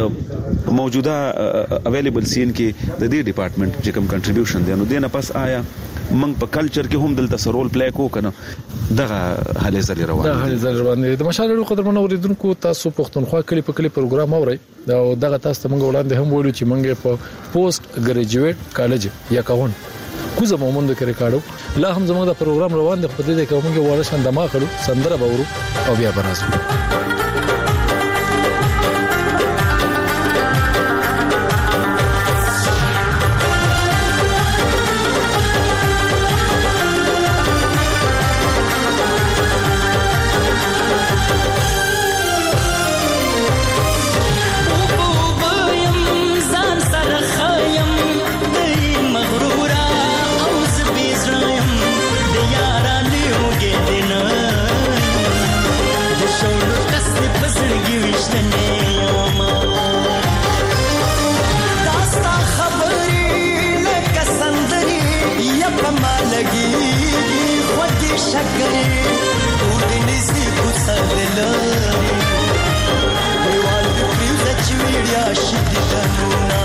د موجوده اویلیبل سین کې د دې ډپارټمنټ چې کوم کنټریبیوشن دی نو دینه پس آیا موږ په کلچر کې هم دلته سره رول پلی کو کنه دغه هلې زلي روان د مشال قدرمن اوریدونکو تاسو پښتونخوا کلی په کلی پروګرام اورئ دا دغه تاسو ته موږ وړاندې هم ویلو چې موږ په پوسټ ګریجویټ کالج یا کاون کوزه مومند کې ریکارډو لا هم زموږ د پروګرام روان دی په دې کې موږ وړه شندما کړو سندره باورو او بیا برازو لاري ودني سي بوسادلاري ويوالد فريزة چويريا شديدانونا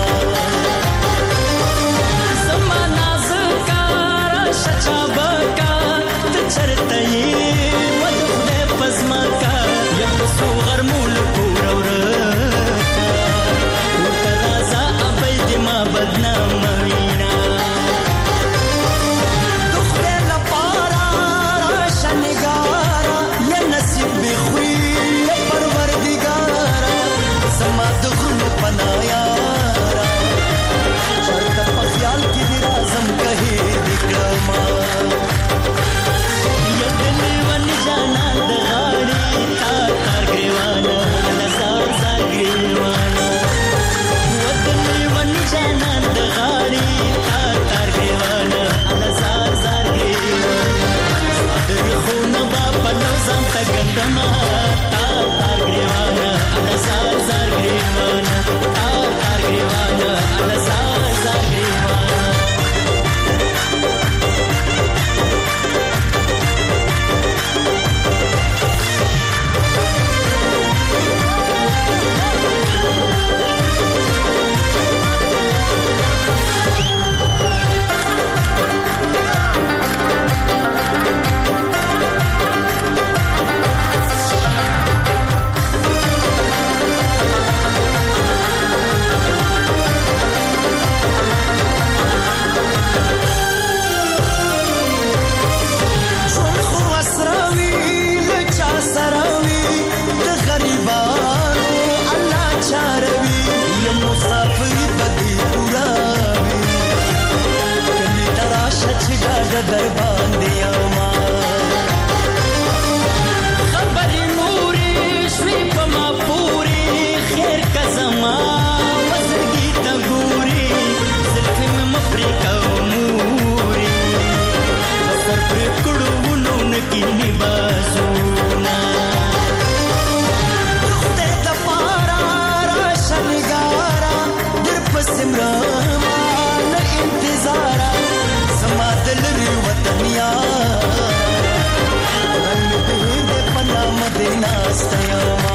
زمانا زكارا شچابكا تچرتي ودخده پزماكا يمسو غرمول پورا وركا وترازا ابيد ما بدنام وينا دخده لپارا راشنگارا يا نصيب بخوي يا پروردگارا زما دخل پنايارا چرتا پخيال کی دی رازم کہی دکڑما یا دل ون جانا دغاڑی تا تار گریوانا نزار زار گریوانا یا دل ون جانا دغاڑی تا تار گریوانا نزار زار گریوانا صادر خون باپا نوزان تا گندما تا تار گریوانا نزار زار گریوانا تا تار گریوانا نزار زار گریوانا در باندې ما خبرې نورې شوي په ما پورې خیر که زما وزرګي ته ګوري زلفې مې مپرې کومورې سر پرې کړو ونو نه کینې بازونه خدای دپاره راشه نګاره در پسې مرمه نه انتظاره زما دلري وطن یار رنگ دې په نام دې ناستیا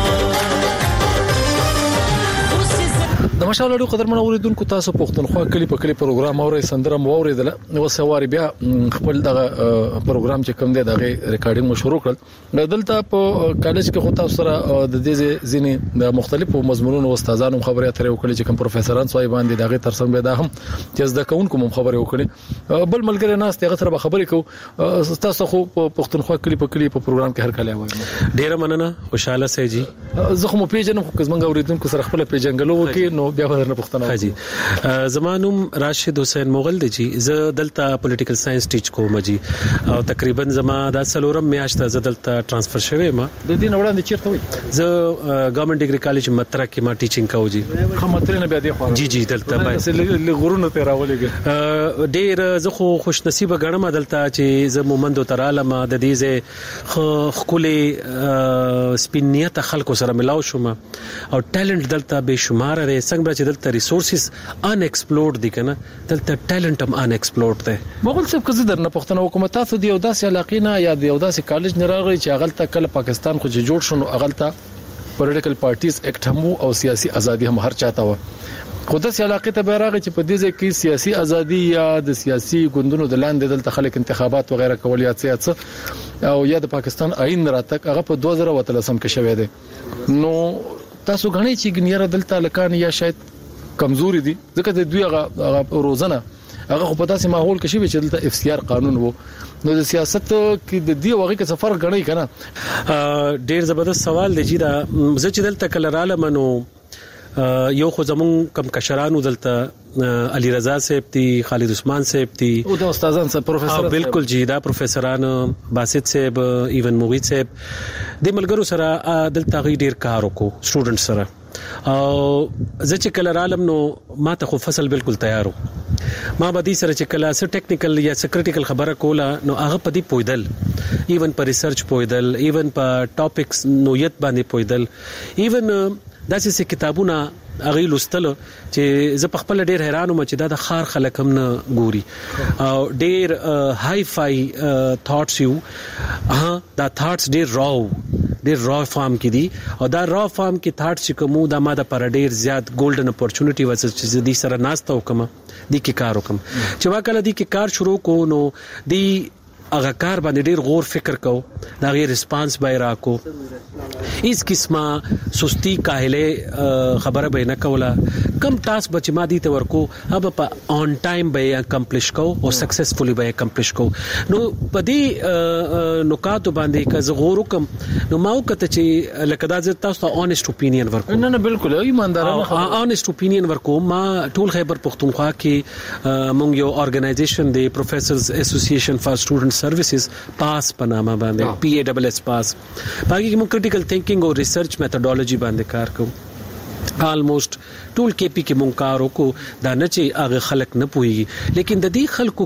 د مشال اړو قدرمن اوریدونکو تاسو پښتونخوا کلی په کلی پروګرام اوري سندره مو اوریدل نو سواری بیا خپل دغه پروګرام چې کوم دی دغه ریکارډینګ مو شروع کړل دلته په کالج کې خو تاسو سره د دې ځینې د مختلفو مضمونونو استادانو خبرې اترې وکړي چې کوم پروفیسوران سوای باندې دغه ترڅنګ به دا هم چې زده کوونکو هم خبرې وکړي بل ملګری ناس ته غتر به خبرې کو تاسو خو پښتونخوا کلی په پروګرام کې هر کله وایي ډیره مننه خوشاله سي جی زه خو مو پیژنم خو زمونږ اوریدونکو سره خپل پیژنګلو وکي نو بیا ورنه پښتنه حاجی زمانوم راشد حسین مغل دی جی زه دلته پولیټیکل ساينس ټیچ کوم جی او تقریبا زما د سلورم میاشت ز دلته ترانسفر شوی ما د دې وړاندې چیرته وای زه ګورنمنت ډیګري کالج مترا کې ما ټیچینګ کوم جی خمتره نه بیا دی خو جی جی دلته باندې غرونه ته راولېږي ډیر زه خو خوش نصیب غړم دلته چې زه مومندو تراله ما د دې زه خولي سپینیت خلکو سره ملاو شوم او ټالنت دلته به شمار لري څنګه چې دلته ریسورسز ان ایکسپلورډ دي کنه دلته ټالنت هم ان ایکسپلورډ دی مغول صاحب کزه درنه پښتنه حکومت تاسو دی او داسې علاقې نه یا دی او داسې کالج نه راغی چې اغلته کله پاکستان خو جوړ شونه اغلته پولیټیکل پارټیز اکټ هم او سیاسي ازادي هم هر چاته و خو د سیالاقې ته بیرغه چې په دې کې سیاسي ازادي یا د سیاسي ګوندونو د لاندې دلته خلک انتخابات وغیرہ کول یا څه او یا د پاکستان آئین راتک هغه په 2013 کې شوې ده نو تاسو غنئ چې ګنیره دلته لکان یا شاید کمزوري دي ځکه د دوی هغه روزنه هغه په داسې ماحول کې شوی چې دلته اف سی آر قانون وو نو د سیاست کې د دې وغه کې سفر غنئ کنه ډیر زبردست سوال دی چې دا زه چې دلته کله رااله منو یو خو زمون کم کشرانو دلته علي رضا صاحب دي خالد عثمان صاحب دي او د استادان سره پروفیسور بالکل جی دا پروفیسوران باسط صاحب ایون موغید صاحب د ملګرو سره دلته غي ډیر کار وکړو سټوډنټ سره او زه چې کله عالم نو ما ته خو فصل بالکل تیارو ما بدی سره چې کله څه ټیکنیکل یا څه کریټیکل خبره کوله نو هغه پدی پویدل ایون پر ریسرچ پویدل ایون په ټاپکس نویت باندې پویدل ایون داسې کتابونه اغه لوستل چې زه په خپل ډیر حیران وم چې دا د خار خلک هم نه ګوري او ډیر هاي فاي ثاټس یو دا ثاټس ډیر را فارم کې دي او دا را فارم کې ثاټس چې کومو دا ماده پر ډیر زیات ګولډن اپورچونټي وځي چې دې سره ناسته وکم دې کې کار وکم چې واکله دې کې کار شروع کو نو دې هغه کار باندې ډیر غور فکر کو دا غي ریسپانس به راکو اس قسمه سستی کاهله خبره به نه کوله کم ټاسک بچ ما دي ته ورکو اب په اون ټایم به اکمپلیش کو او سکسسفلی به اکمپلیش کو نو پدې نکات باندې که غور وکم نو ما وکړه چې لکه دا تاسو ته اونست اپینین ورکو نه بالکل ایماندارانه اونست اپینین ورکو ما ټول خیبر پختونخوا کې مونږ یو ارګنایزیشن دی پروفیسرز اسوسییشن فار سټوډنټ سروسز پاس پنامه باندې PASS پاس باقي کوم کریټیکل تھینکینګ او ریسرچ میتھډالوجي باندې کار کوم آلموست ټول KP کې مونږ کار وکړو دا نه چې هغه خلک نه پويږي لیکن د دې خلکو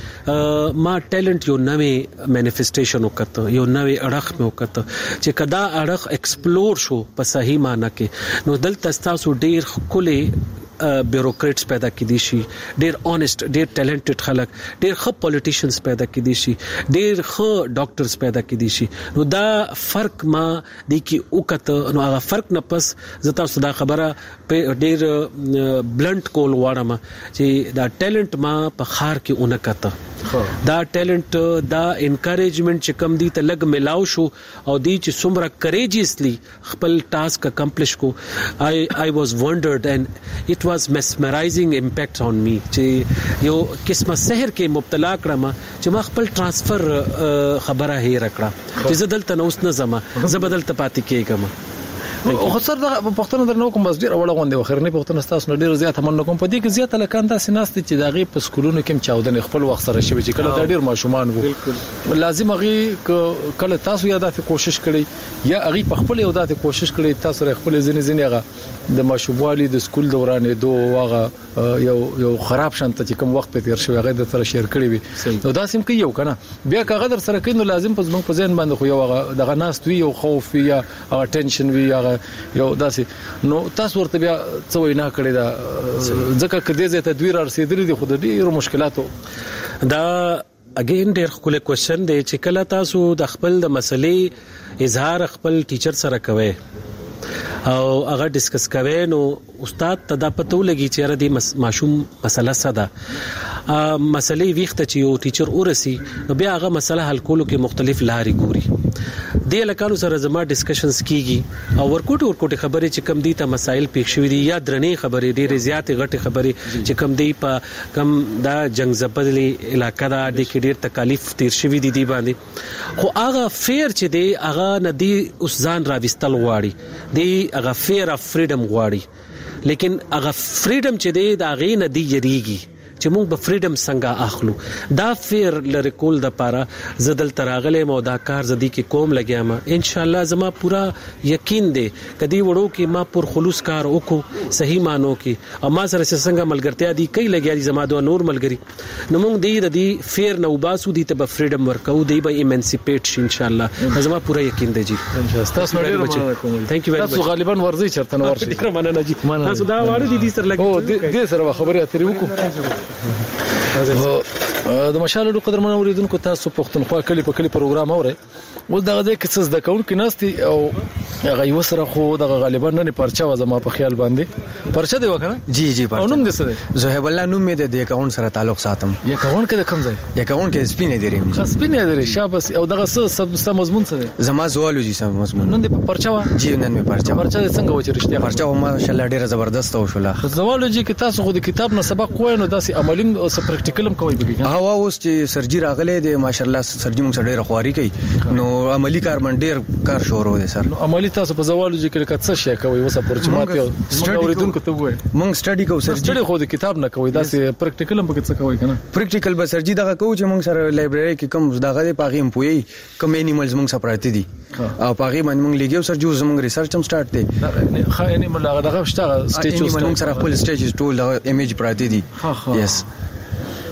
کې ما ټیلنٹ یو نوې مانیفیسټیشن وکړ یو نوې اړخ مې وکړ چې کدا اړخ ایکسپلور شو په صحیح معنی کې نو دلته تاسو ډیر کله بیوروکریټس پیدا کړي شي ډیر اونست ډیر ټیلنټډ خلک ډیر ښه پولیټیشنز پیدا کړي شي ډیر ښه ډاکټرز پیدا کړي شي نو دا فرق ما د کی وکړه نو هغه فرق نه پس زه تاسو دا خبره په ډیر بلنٹ کول وړم چې دا ټیلنٹ ما په خار کې اونکته دا ټیلنٹ دا انکریجمنٹ چې کم دي ته لګ ملاو شو او دی چې څومره کریجیسلی خپل ټاسک اکمپلیش کو I was wondered and it was mesmerizing impact on me چې یو قسمه سحر کې مبتلا کړم چې ما خپل ترانسفر خبره هیر کړه چې زه دلته نو اوس نه زما زه بدلته پاتې کېږم خو سر د پښتون درنو کوم بس ډیر اوله غونډه وخرنی پښتون تاسو نه ډیر زیات من کوم په دې کې زیات لکان تاسو ناست چې دغه په سکولونو کې چاودنه خپل وخت سره شوی چې کله دا ډیر ماشومان وو لازم هغه کله تاسو یادافي کوشش کړئ یا هغه په خپل یادافي کوشش کړئ تاسو خپل ځینې هغه د ماشوموالي د سکول دوران دوه هغه یو خراب شانت چې کوم وخت په تیر شوی هغه د سره شیر کړی وي نو دا سم کې یو کنه بیا کاغه در سره کینو لازم په زموږ په ذهن باندې خو یو دغه ناست وي یو خوف یا ټینشن وي یو داسې نو تاسو ورته بیا څه وینا کړی دا ځکه کدی زه تدویر رسیدلی دي خو د ډیرو مشکلاتو دا اگین ډیر خپل کوېشن دی چې کله تاسو د خپل د مسلې اظهار خپل ټیچر سره کوي او هغه ډیسکس کوي نو استاد ته دا پته ولګي چې را دي ماشوم مسله ساده مسلې ویخته چې یو ټیچر ورسي نو بیا هغه مسله حل کولو کې مختلف لارې ګوري د لکانو سره زما ډیسکشنز کیږي او ورکوټ خبرې چې کم دي ته مسایل پیښ شوي دي یا درنې خبرې ډېرې زیاتې غټې خبرې چې کم دي په کم دا جنگ زبدلي علاقې دا د کې ډېر تکالیف تیر شوي دي باندې خو هغه فیر چې دی هغه ندي اوس ځان راوستل غواړي دی هغه فیر اف فریډم غواړي لیکن هغه فریډم چې دی دا غي ندي یریږي چې موږ به فریډم څنګه اخلو دا فیر لری کول د پاره زدل تراغله مودا کار زدي کې کوم لګیام ان شاء الله زما پورا یقین دی کدی وړو کې ما پر خلوص کار وکړو صحیح مانو کې او ما سره څنګه ملګرتیا دي کای لګیا دي زما د نور ملګری نو موږ دی فیر نو باسو دي ته به فریډم ورکو دی به ایمنسیپیټ شي ان شاء الله زما پورا یقین دی جی تاسو ډیر ثانک یو تاسو غالبا ورزي چرته نو ورشي ډیر مننه جی تاسو دا واره دي سره لګي او دې سره خبرې اترې وکړو د مشال ډو قدر منو اوریدونکو تاسو پښتونخوا کلی په کلی پروګرام اورئ ول دغه د کیسز د کون کې ناستي او هغه یو سره خو د غالبا نه پرچا و زما په خیال باندې پرچا دی وکنه جی جی پرچا نوم دې څه زهیب الله نوم مې د اکاونټ سره تعلق ساتم اکاونټ کې د کوم ځای اکاونټ کې سپینې دی خاص سپینې دی شابس او دغه څه مضمون څه دی زما زوالوجي سم مضمون نن دې پرچا و جی نن مې پرچا څنګه و چې رښتیا پرچا ماشاءالله ډیره زبردست او شوله زوالوجي کې تاسو خو د کتاب نه سبق کوی نو داسې عملی او پریکټیکل کوي بګی هوا اوس چې سرجی راغله دی ماشاءالله سرجی موږ ډیره خواري کوي نو عملی کار ډیر کار شروع دی سر عملی تاسو په زوالوجي کې څه شي کوي وسه پرچمات یو اوریدونکو ته وای موږ سټډي کوو سرجی خو د کتاب نه کوي داسې پریکټیکل هم پکې څه کوي کنه پریکټیکل به سرجی دغه کوو چې موږ سره لایبرری کې کوم دغه پاغیم پوي کوم انیملز موږ سره پراته دي او پاغي باندې موږ لګیو سر جو زموږ ریسرچ هم سٹارټ دی خا انیمل هغه دغه شته سټیچز موږ سره خپل سټیچز ټول د ایمیج پراته دي یس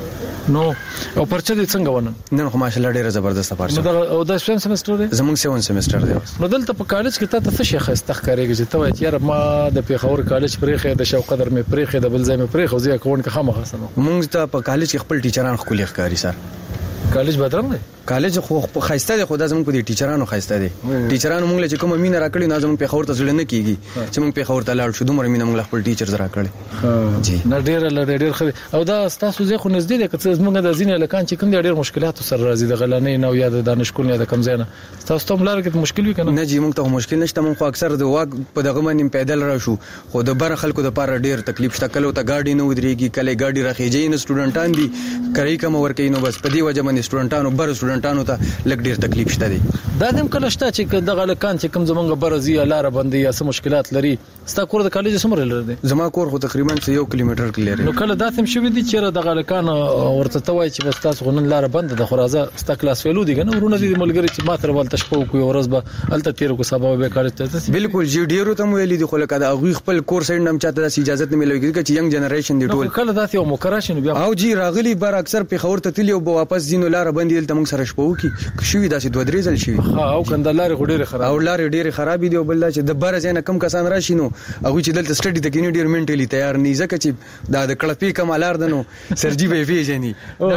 نو او پرچه دې څنګه ونن نن خو ماشاءالله ډیره زبردست پرچه او دا 7 سمستر دی زمونږ 7 سمستر دی نو دلته په کالج کې ته څه شي خسته ښکارېږي چې ته وایې یاره ما د پیښور کالج پرېخې د شوق قدر مې پرېخې د بل ځای مې پرېخې زه اکاونټ کې خامخا سم مونږ ته په کالج کې خپل ټیچران خولي ښکاری سر کالج بدرنګ دی کالج خو خاصته دی خدا زموږ په دې ټیچرانو خاصته دي ټیچرانو موږ له کوم مين راکړي نه زموږ په خور ته ځل نه کیږي چې موږ په خور ته لاړ شو دومره مين موږ خپل ټیچرز راکړي جی نه ډېر خو او دا تاسو زه خو نږدې ده چې زموږ د ځینې لکان چې کوم ډېر مشکلات سره راځي د غلانې نو یا د دانشکول یا د کم ځای نه تاسو ته ملار کې مشکل وي کنه نه جی موږ ته مشکل نشته موږ خو اکثر د واک په دغه باندې پیدل راشو خو د بر خلکو د پاره ډېر تکلیف شته کله ته گاډي نه ودرېږي کله گاډي راخېږي نه سټوډنټان دي کرای کوم ورکې نو بس په دې وجه باندې سټوډنټانو بر سټوډنټانو ته لګ ډېر تکلیف شته دي دا هم کله شته چې دغه لکان چې کوم زمونږ برزي لار باندې یا څه مشکلات لري ستا کور د کالج سمره لري زما کور خو تقریبا 1 کیلومتر کې لري نو کله دا هم شوی دي چې دغه لکان ورته توای چې بس تاسو غنن لار بند د خرازه ستا کلاس ویلو دي کنه ورونه دي ملګری چې ماتره ولته شپو کوی ورځ به الته تیر کو سبب به کالج ته بالکل جی ډیرو ته ویلي دي خو لکه دا غوي خپل کور سایډ نم چاته د اجازه نه ملوي چې ینګ جنریشن دی ټول کله دا یو مکراشن بیا او جی راغلی بار اکثر په خور ته تلی او واپس دینو لار باندې دلته موږ سره شپو کی شوی داسې دوه درې ځل شوی او کندلار غډيره خراب او لار ډیره خراب دي او بل چې د بار ځای نه کم کسان راشي نو هغه چې دلته سټډي د کینی ډیر منټلی تیار نه ځکه چې دا د کړپی کمالار دنو سرجی به پیژني دا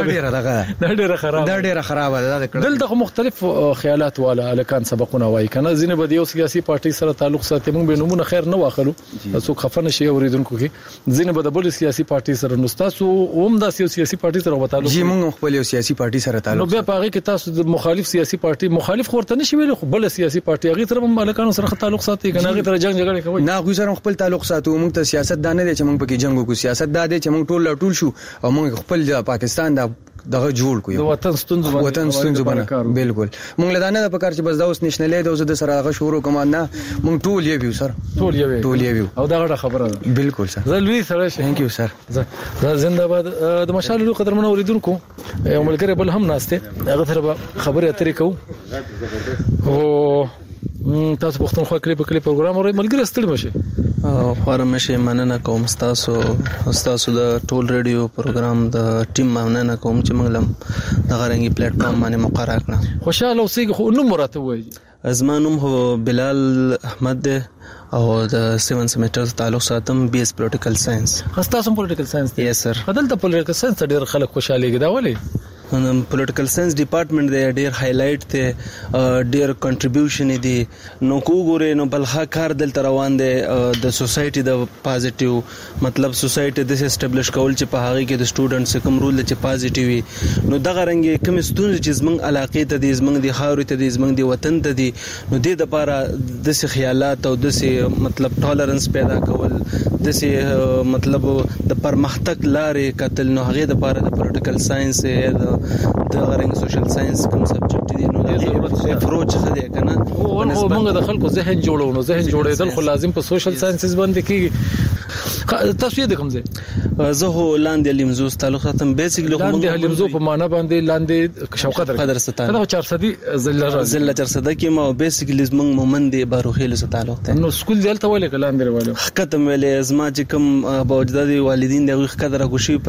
ډیره خراب ده دلته مختلف خیالات والا الکان سبقونه وای کنه ځینې به یو سیاسي پارټي سره تعلق ساتي موږ به نمونه خیر نه واخلو تاسو خفنه شي اوریدونکو کې ځینې به د بل سیاسي پارټي سره نو تاسو هم د سیاسي پارټي سره تعلق جی موږ خپل سیاسي پارټي سره تعلق نو بیا په هغه کې تاسو د مخالف سیاسي پارټي مخالف خورته نشي ویل خو بل سیاسي پارټي هغه تر مالکانو سره تعلق ساتي کنه هغه تر جنگ جګړه کوي نه غو سره خپل تعلق ساتو موږ ته سیاست دانه دي چې موږ پکې جنگ وکړو سیاست دا دي چې موږ ټول شو او موږ خپل پاکستان دا دغه جوړ کوی وطن ستونزو باندې بالکل موږ له دانه په کار چې بس دا اوس نشنل دی او زه د سره هغه شروع کوم نه موږ ټول یو سر ټول یو او دا غټه خبره ده بالکل سر زه لوی سره ثانک یو سر زه زنده‌باد د مشال له قدر منو اوریدونکو یو ملګری بل هم ناشته هغه سره خبره اترې کوو او تاسو پښتونخوا کلی په کلی پروګرام اورئ ملګری ستړي مشه خورم مشه مننه کوم تاسو د ټول ریډیو پروګرام د ټیم مننه کوم چې موږ لم د غرنګي پلیټ فارم باندې مقرره کړه خوشاله اوسئ خو نو مراتب وایي ازمانوم هو بلال احمد او د 7 سیمسټر تعلق ساتم بي اس پولیټیکل ساينس خاصه پولیټیکل ساينس یس سر بدل ته پولیټیکل ساينس ډېر خلک خوشاله دي دا ولې پولیټیکل ساينس ډپارټمنټ دی ډیر هایلایټ ته ډیر کنټریبیوشن دی نو کو ګوره نو بلخا کار دلته روان دی د سوسايټي د پازیټیو مطلب سوسايټي د اسټابلیش کول چې په هغه کې د سټوډنټس کوم رول چې پازیټیو وي نو دغه رنګ کوم ستونزې چې زمنګ علاقې ته د زمنګ د خاورې ته د زمنګ د وطن ته دي نو د لپاره د خیالات او د مطلب ټالرنس پیدا کول د مطلب د پرمختګ لارې کتل نو هغه د لپاره د پولیټیکل ساينس د غرنګ سوشل ساينس کوم سبجیکټ دي نو د اپروچ خدای کنه او موږ د خلکو ذهن جوړو ذهن جوړېدل خو لازم په سوشل ساينسز باندې کیږي تاسو یې د کوم ځای زه هو لاندې لیمزو تعلق ساتم بیسیکلی لاندې لیمزو په معنا باندې لاندې شوکت قدر ستاره دا 400 زله 400 کې ما بیسیکلی زمنګ مومند باروخیل سره تعلق ته نو سکول دلته ولې کلاندې والو ختم ویلې زما چې کوم باوجداد والدین دغه قدر غوشي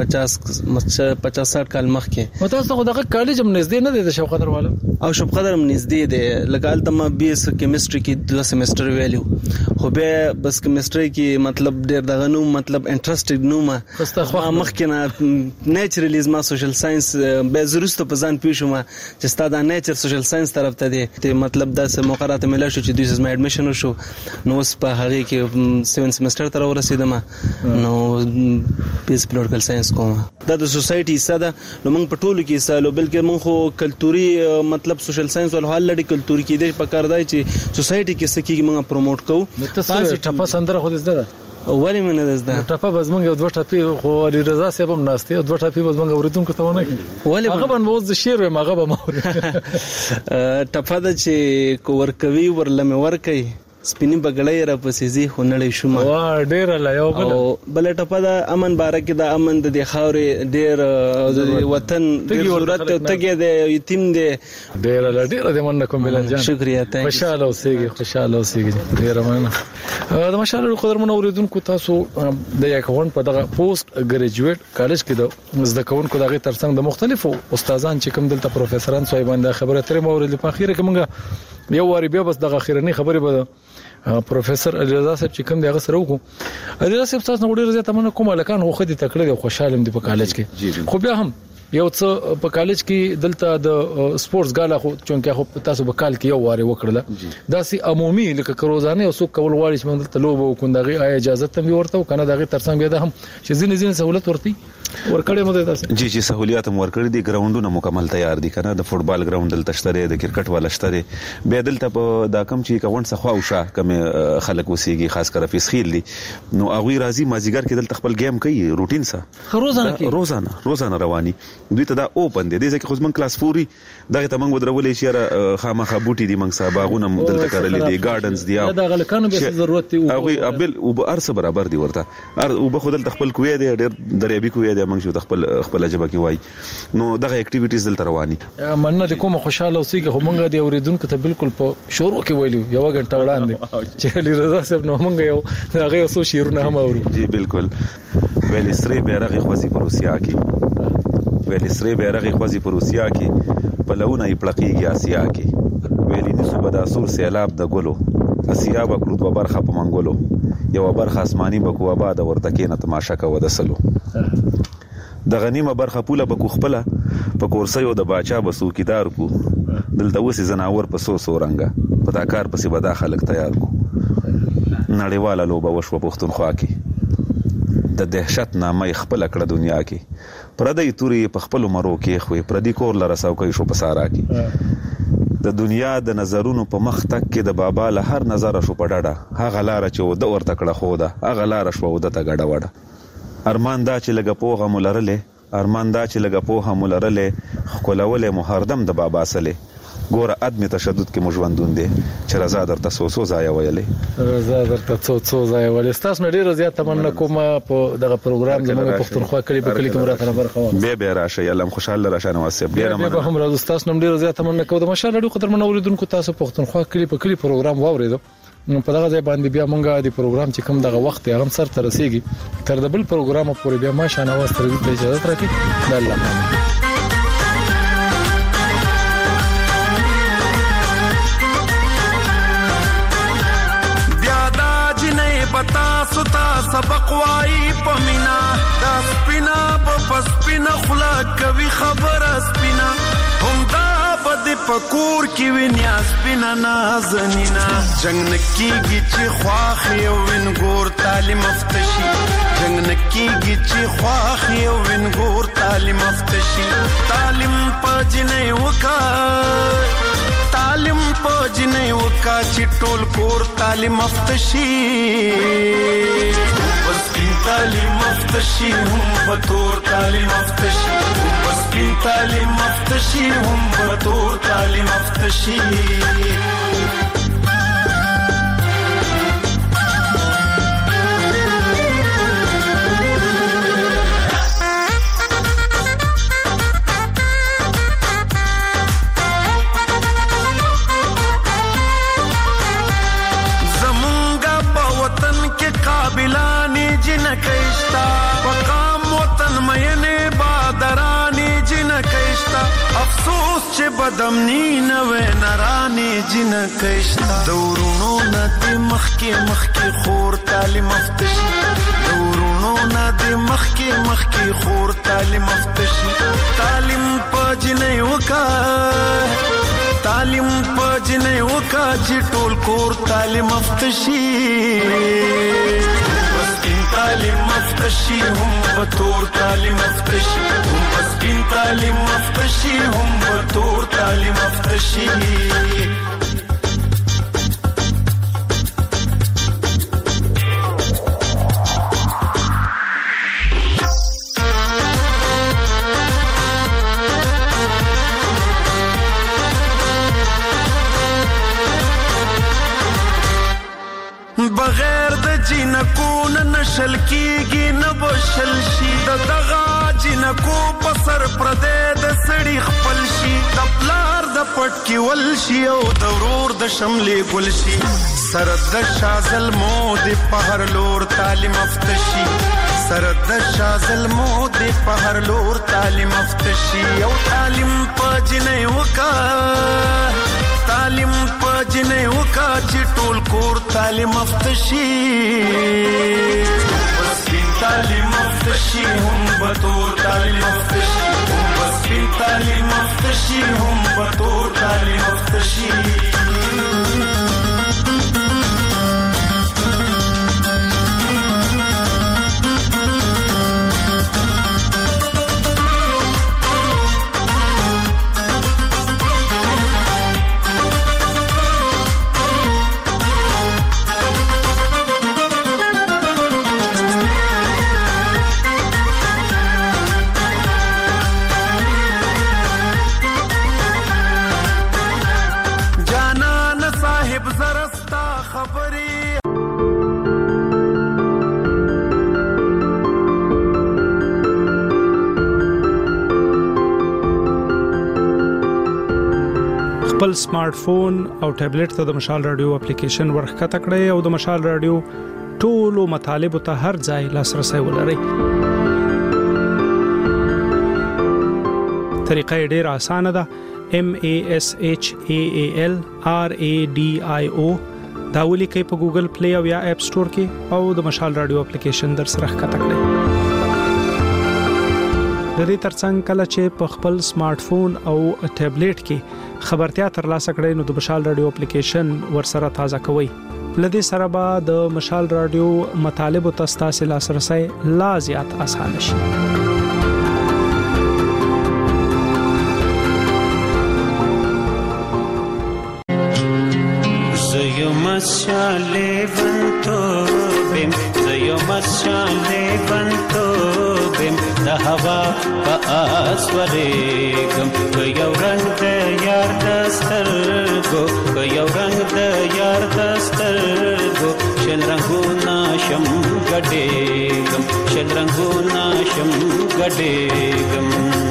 50-60 کال مخکې تاسو خو دغه کالج هم نږدې نه دی د شوق قدر والو او شوق قدر هم نږدې دی لکه تم بي اس کیمستري کې 2 سیمسټر ویلو خو به بس کیمستري کې مطلب ډېر دغه نو مطلب انټرېستډ نو ما مخکې نه نیچرلیز ما سوشل ساينس به زروست په ځان پیښوم چې ستاسو د نیچر سوشل ساينس طرف ته دی مطلب د مقررات مله شو چې دوی زما اډمیشن وشو نو اوس په هغه کې 7 سیمسټر تر ورسېدم نو پیس پولیټیکل ساينس کوم دا د سوسايټي ساده نو موږ په ټولو کې سالو بلکې موږ خو کلتوري مطلب سوشل ساينس ول حل لري کلتوري کې د پکار دی چې سوسايټي کې سکیږي موږ پروموټ کوو تاسو ټپه سندره خو دې ده ولی منه دزده ټپه بزمنګ یو دوه ټپې خو علي رضا صاحب هم ناشته یو دوه ټپې بزمنګ اوریدونکو ته ونه کی ولی هغه باندې وځ شیر هغه به مور ټپه د چې کو ورکوي ورلمه ورکي سپینی بغړې را پسې زی خنړې شوم وا ډیر لا یو بل ټپه دا امن بارکه دا امن د خاورې ډیر د وطن ډیر ضرورت تګي د یتیم دی ډیر لا ډیر د من کوم بلال جان شکریا ته خوشاله اوسېږي ډیر مننه د مشال قدرمن اوریدونکو تاسو د یکون په دغه پوسټ ګریجویټ کالج کې د زده کوونکو دغه ترڅنګ د مختلفو استادان چې کوم دلته پروفیسوران صاحبان د خبره ترې مورید په اخیره کې موږ یو واری بیا بس دغه اخیرنی خبره به پروفیسور علي رضا صاحب چې کوم دغه سره وکړو علي رضا صاحب تاسو نو ډیر زیاته مننه کوم لکان خو خدي تکړه او خوشاله دي په کالج کې خو بیا هم یو څه په کالج کې دلته د سپورتس غالا خو چونکه خو تاسو په کال کې یو واره وکړه دا سي عمومي لکه روزانه او څوک کول غواړي چې دلته لوب وکړي اجازه تم ورته کنه دغه ترڅنګ بیا ده هم چې ځینې سہولت ورتي ورکړې مو ده تاسو جی سہولیات هم ورکړې دي ګراوندونه مکمل تیار دي کنه د فوتبال ګراوند دلته شته د کرکټ والا شته بیا دلته په دا کم چې کوند څخه اوشه کم خلک وسیږي خاص کر په سخیل دي نو هغه راځي مازیګر کې دلته خپل گیم کوي روټین سره روزانه رواني دوی ته دا اوپن دي ځکه خو زمون کلاس 4 دغه ته موږ درولې چې خامخا بوټي دي موږ باغونه دلته کارلې دي ګارډنز دي دا غلکانو به ضرورت دی هغه ابل او ارس برابر دي ورته او به خپل خپل کوی دي ډېر دریابي کوی دي موږ خپل جبه کې وای نو دغه اکټیویټیز دلته رواني مننه د کوم خوشاله اوسېږي خو موږ د اوریدونکو ته بالکل په شروع کې ویلو یو غنټه وړاندې چې علي رضا صاحب نو موږ یو هغه اوسو شیرونه هم اورو جی بالکل ویلستری بیرغ خوځي په روسیا کې ویلستری بیرغ خوځي په روسیا کې بلونه یې پړقېږي آسیا کې ویلي نسو بدا سور سیلاب د ګلو اسیا بکړو په برخه په منګولو یو برخه آسماني بکو آباد ورته کې نه تماشا کوي د سلو د غنیمه برخه پوله بکو خپل په کورسیو د باچا بسو کیدار کو دلته وسی زناور په سو رنګه په تا کار پسې بدا خلک تیار کو نړیواله لوبه وشو پښتونخوا کې د دهشت نامه خپل کړه دنیا کې پردی توري په خپل مرو کې خو پردی کور لرساو کوي شو په سارا کې د دنیا د نظرونو په مخ تک کې د بابا له هر نظر شو پډړه هغه لار چې د ورته کړه خو دا هغه لار شو د ته غډه وړه ارمان دا چې لګه پوغه مولرلې خولولې محردم د بابا سره ګوره ادمي تشدد کې مجوندون دي چې رضا درته سوسو ځای ویلې تاسو ډیر زیات تمنا کوم په دغه پروګرام زموږ پښتونخوا کلی په کلی کې مراتب برخه به راشه یلم خوشاله راشه نو واسه ډیر به هم راز تاسو نم ډیر زیات تمنا کوم د مشال ډیر قدر منوریدونکو تاسو پښتونخوا کلی په کلی پروګرام واوریدو نو په دغه ځای باندې بیا مونږه د پروګرام چې کوم دغه وخت هغه سر ته رسیږي تر د بل پروګرام پورې بیا ما شانه واستر د اجازه راکړي د الله پتا ستا سبق وای پمینا دا سپینا په سپینا خلا کوي خبر سپینا هم دا بد پکور کی وینیا سپینا نازنینا جنگ نکیږي چې خواخ یو وینګور تعلیم افتشي جنگ نکیږي چې خواخ یو وینګور تعلیم افتشي تعلیم پجنې وکا تعلیم پجنې وکا چې ټول کور تعلیم افتشي بس کی تعلیم افتشي هم بطور تعلیم افتشي بس کی تعلیم افتشي هم بطور تعلیم افتشي قابلانی جن کشتا وقام وطن مینه بادرانی جن کشتا افسوس چې بدمنی نوې نرانی جن کشتا دورونو ند مخکی خور تعلیم افتشي دورونو ند مخکی خور تعلیم افتشي تعلیم پجنې وکا تعلیم پجنې وکا چې ټول کور تعلیم افتشي بس کی تعلیم افتشي هم بطور تعلیم افتشي بس کی تعلیم افتشي هم بطور تعلیم افتشي جنکو نشل کیږي نه بشل شي دغه جنکو په سر پردې د سړي خپل شي د پلار د پټ کې ول شي او د ورور د شملې ګل شي سرد د شازل مو د پهر لور تعلیم افتشي سرد د شازل مو د پهر لور تعلیم افتشي او تعلیم په جنې وکا تعلیم په جنې وکا چې ټول کور تعلیم افتشي تعلیم افتشي هم بطور تعلیم افتشي هم بسپین تعلیم افتشي هم بطور تعلیم افتشي خپل سمارټ فون او ټابلیټ ته د مشال رادیو اپلیکیشن ورخکته کړئ او د مشال رادیو ټولو مطالبه ته هر ځای لاسرسي ولرئ. طریقه ډیره اسانه ده. MASHAAL RADIO دا ولیکئ په ګوګل پلی او یا اپ سٹور کې او د مشال رادیو اپلیکیشن در سره ښکته کړئ. د دې ترڅنګ کله چې په خپل سمارټ فون او ټابلیټ کې خبرتیا ترلاسه کړئ نو د مشال رادیو اپلیکیشن ورسره تازه کوئ. لدې سره به د مشال رادیو مطالب او تاسو لاسرسي لا زیات اسانه شي. زيو مشاله بنتو بم زيو مشاله بنتو بم د هوا په اسورېګم که یو رنگ د یار دسترګو که یو رنگ د یار دسترګو شل رنگونه شم ګډېګم شل رنگونه شم ګډېګم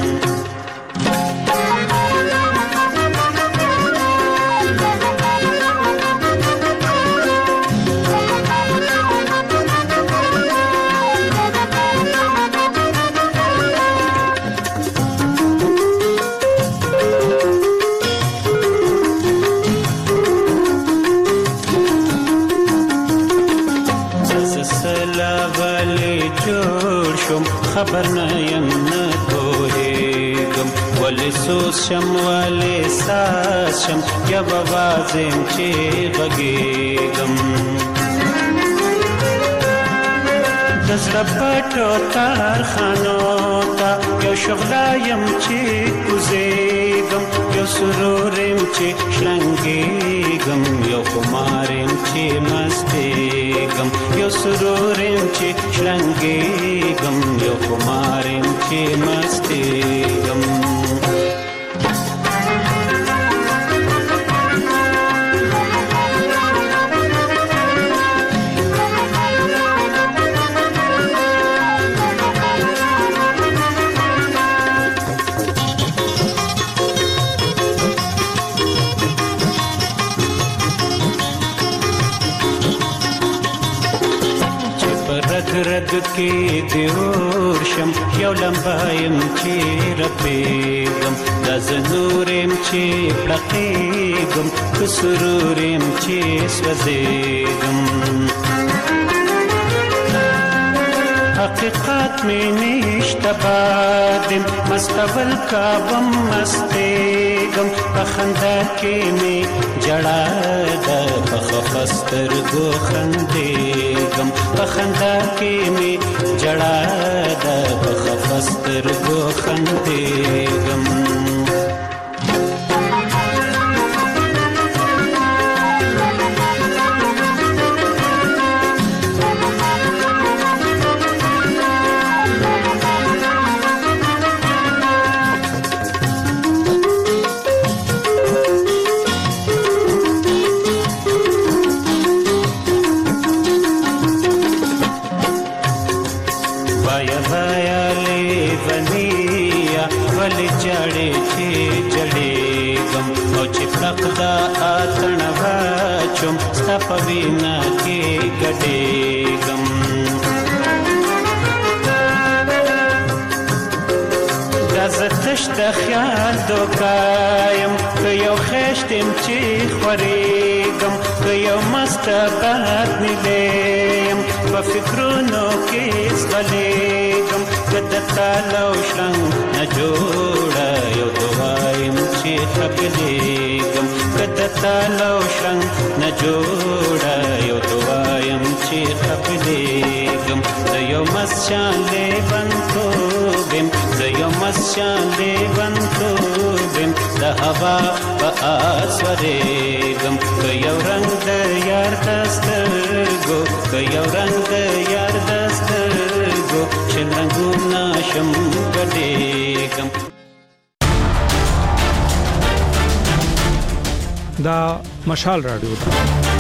خبر نه يم نه پوهېږم ولې سوز شم ولې ساز شم یا به وازم چې غږېږم د زړه پټو کارخانو ته یو شغله یم چې کوزېږم یو سرور یم چې شرنګېږم یو خمار یم چې مستېږم یو سرور یم چې شرنګېږم یو خمار یم چې مستېږم رد کې دیور شم یو لمبایم چې رپېږم د زنورم چې پړقېږم که سرورم چې سوځېږم حقیقت مې نشته بادم مستول کابم مستېږم په خندا کې مې جړا ده په خفه سترګو خندېږم په خندا کې مې جړا ده په خفه سترګو خندېږم اقدا اتنوا چم ستپوینا کې ګډېګم زتش د خیال دوکایم که یو خشتم چې خورېږم که یو مستبد نیلیم په فکرونو کې ځغلېږم که د تالو شرنګ نه جوړه یو دوایم چې خپلېږم که د تالو شرنګ نه جوړه یو دوایم چې خپلېږم زه یو مست شان لیونتوب یم زه یو مست شان لیونتوب یم د هوا په آس ورېږم که یو رنګ د یار د سترګو که یو رنګ د یار د سترګو چې رنګونه شم ګډېږم دا مشال رادیو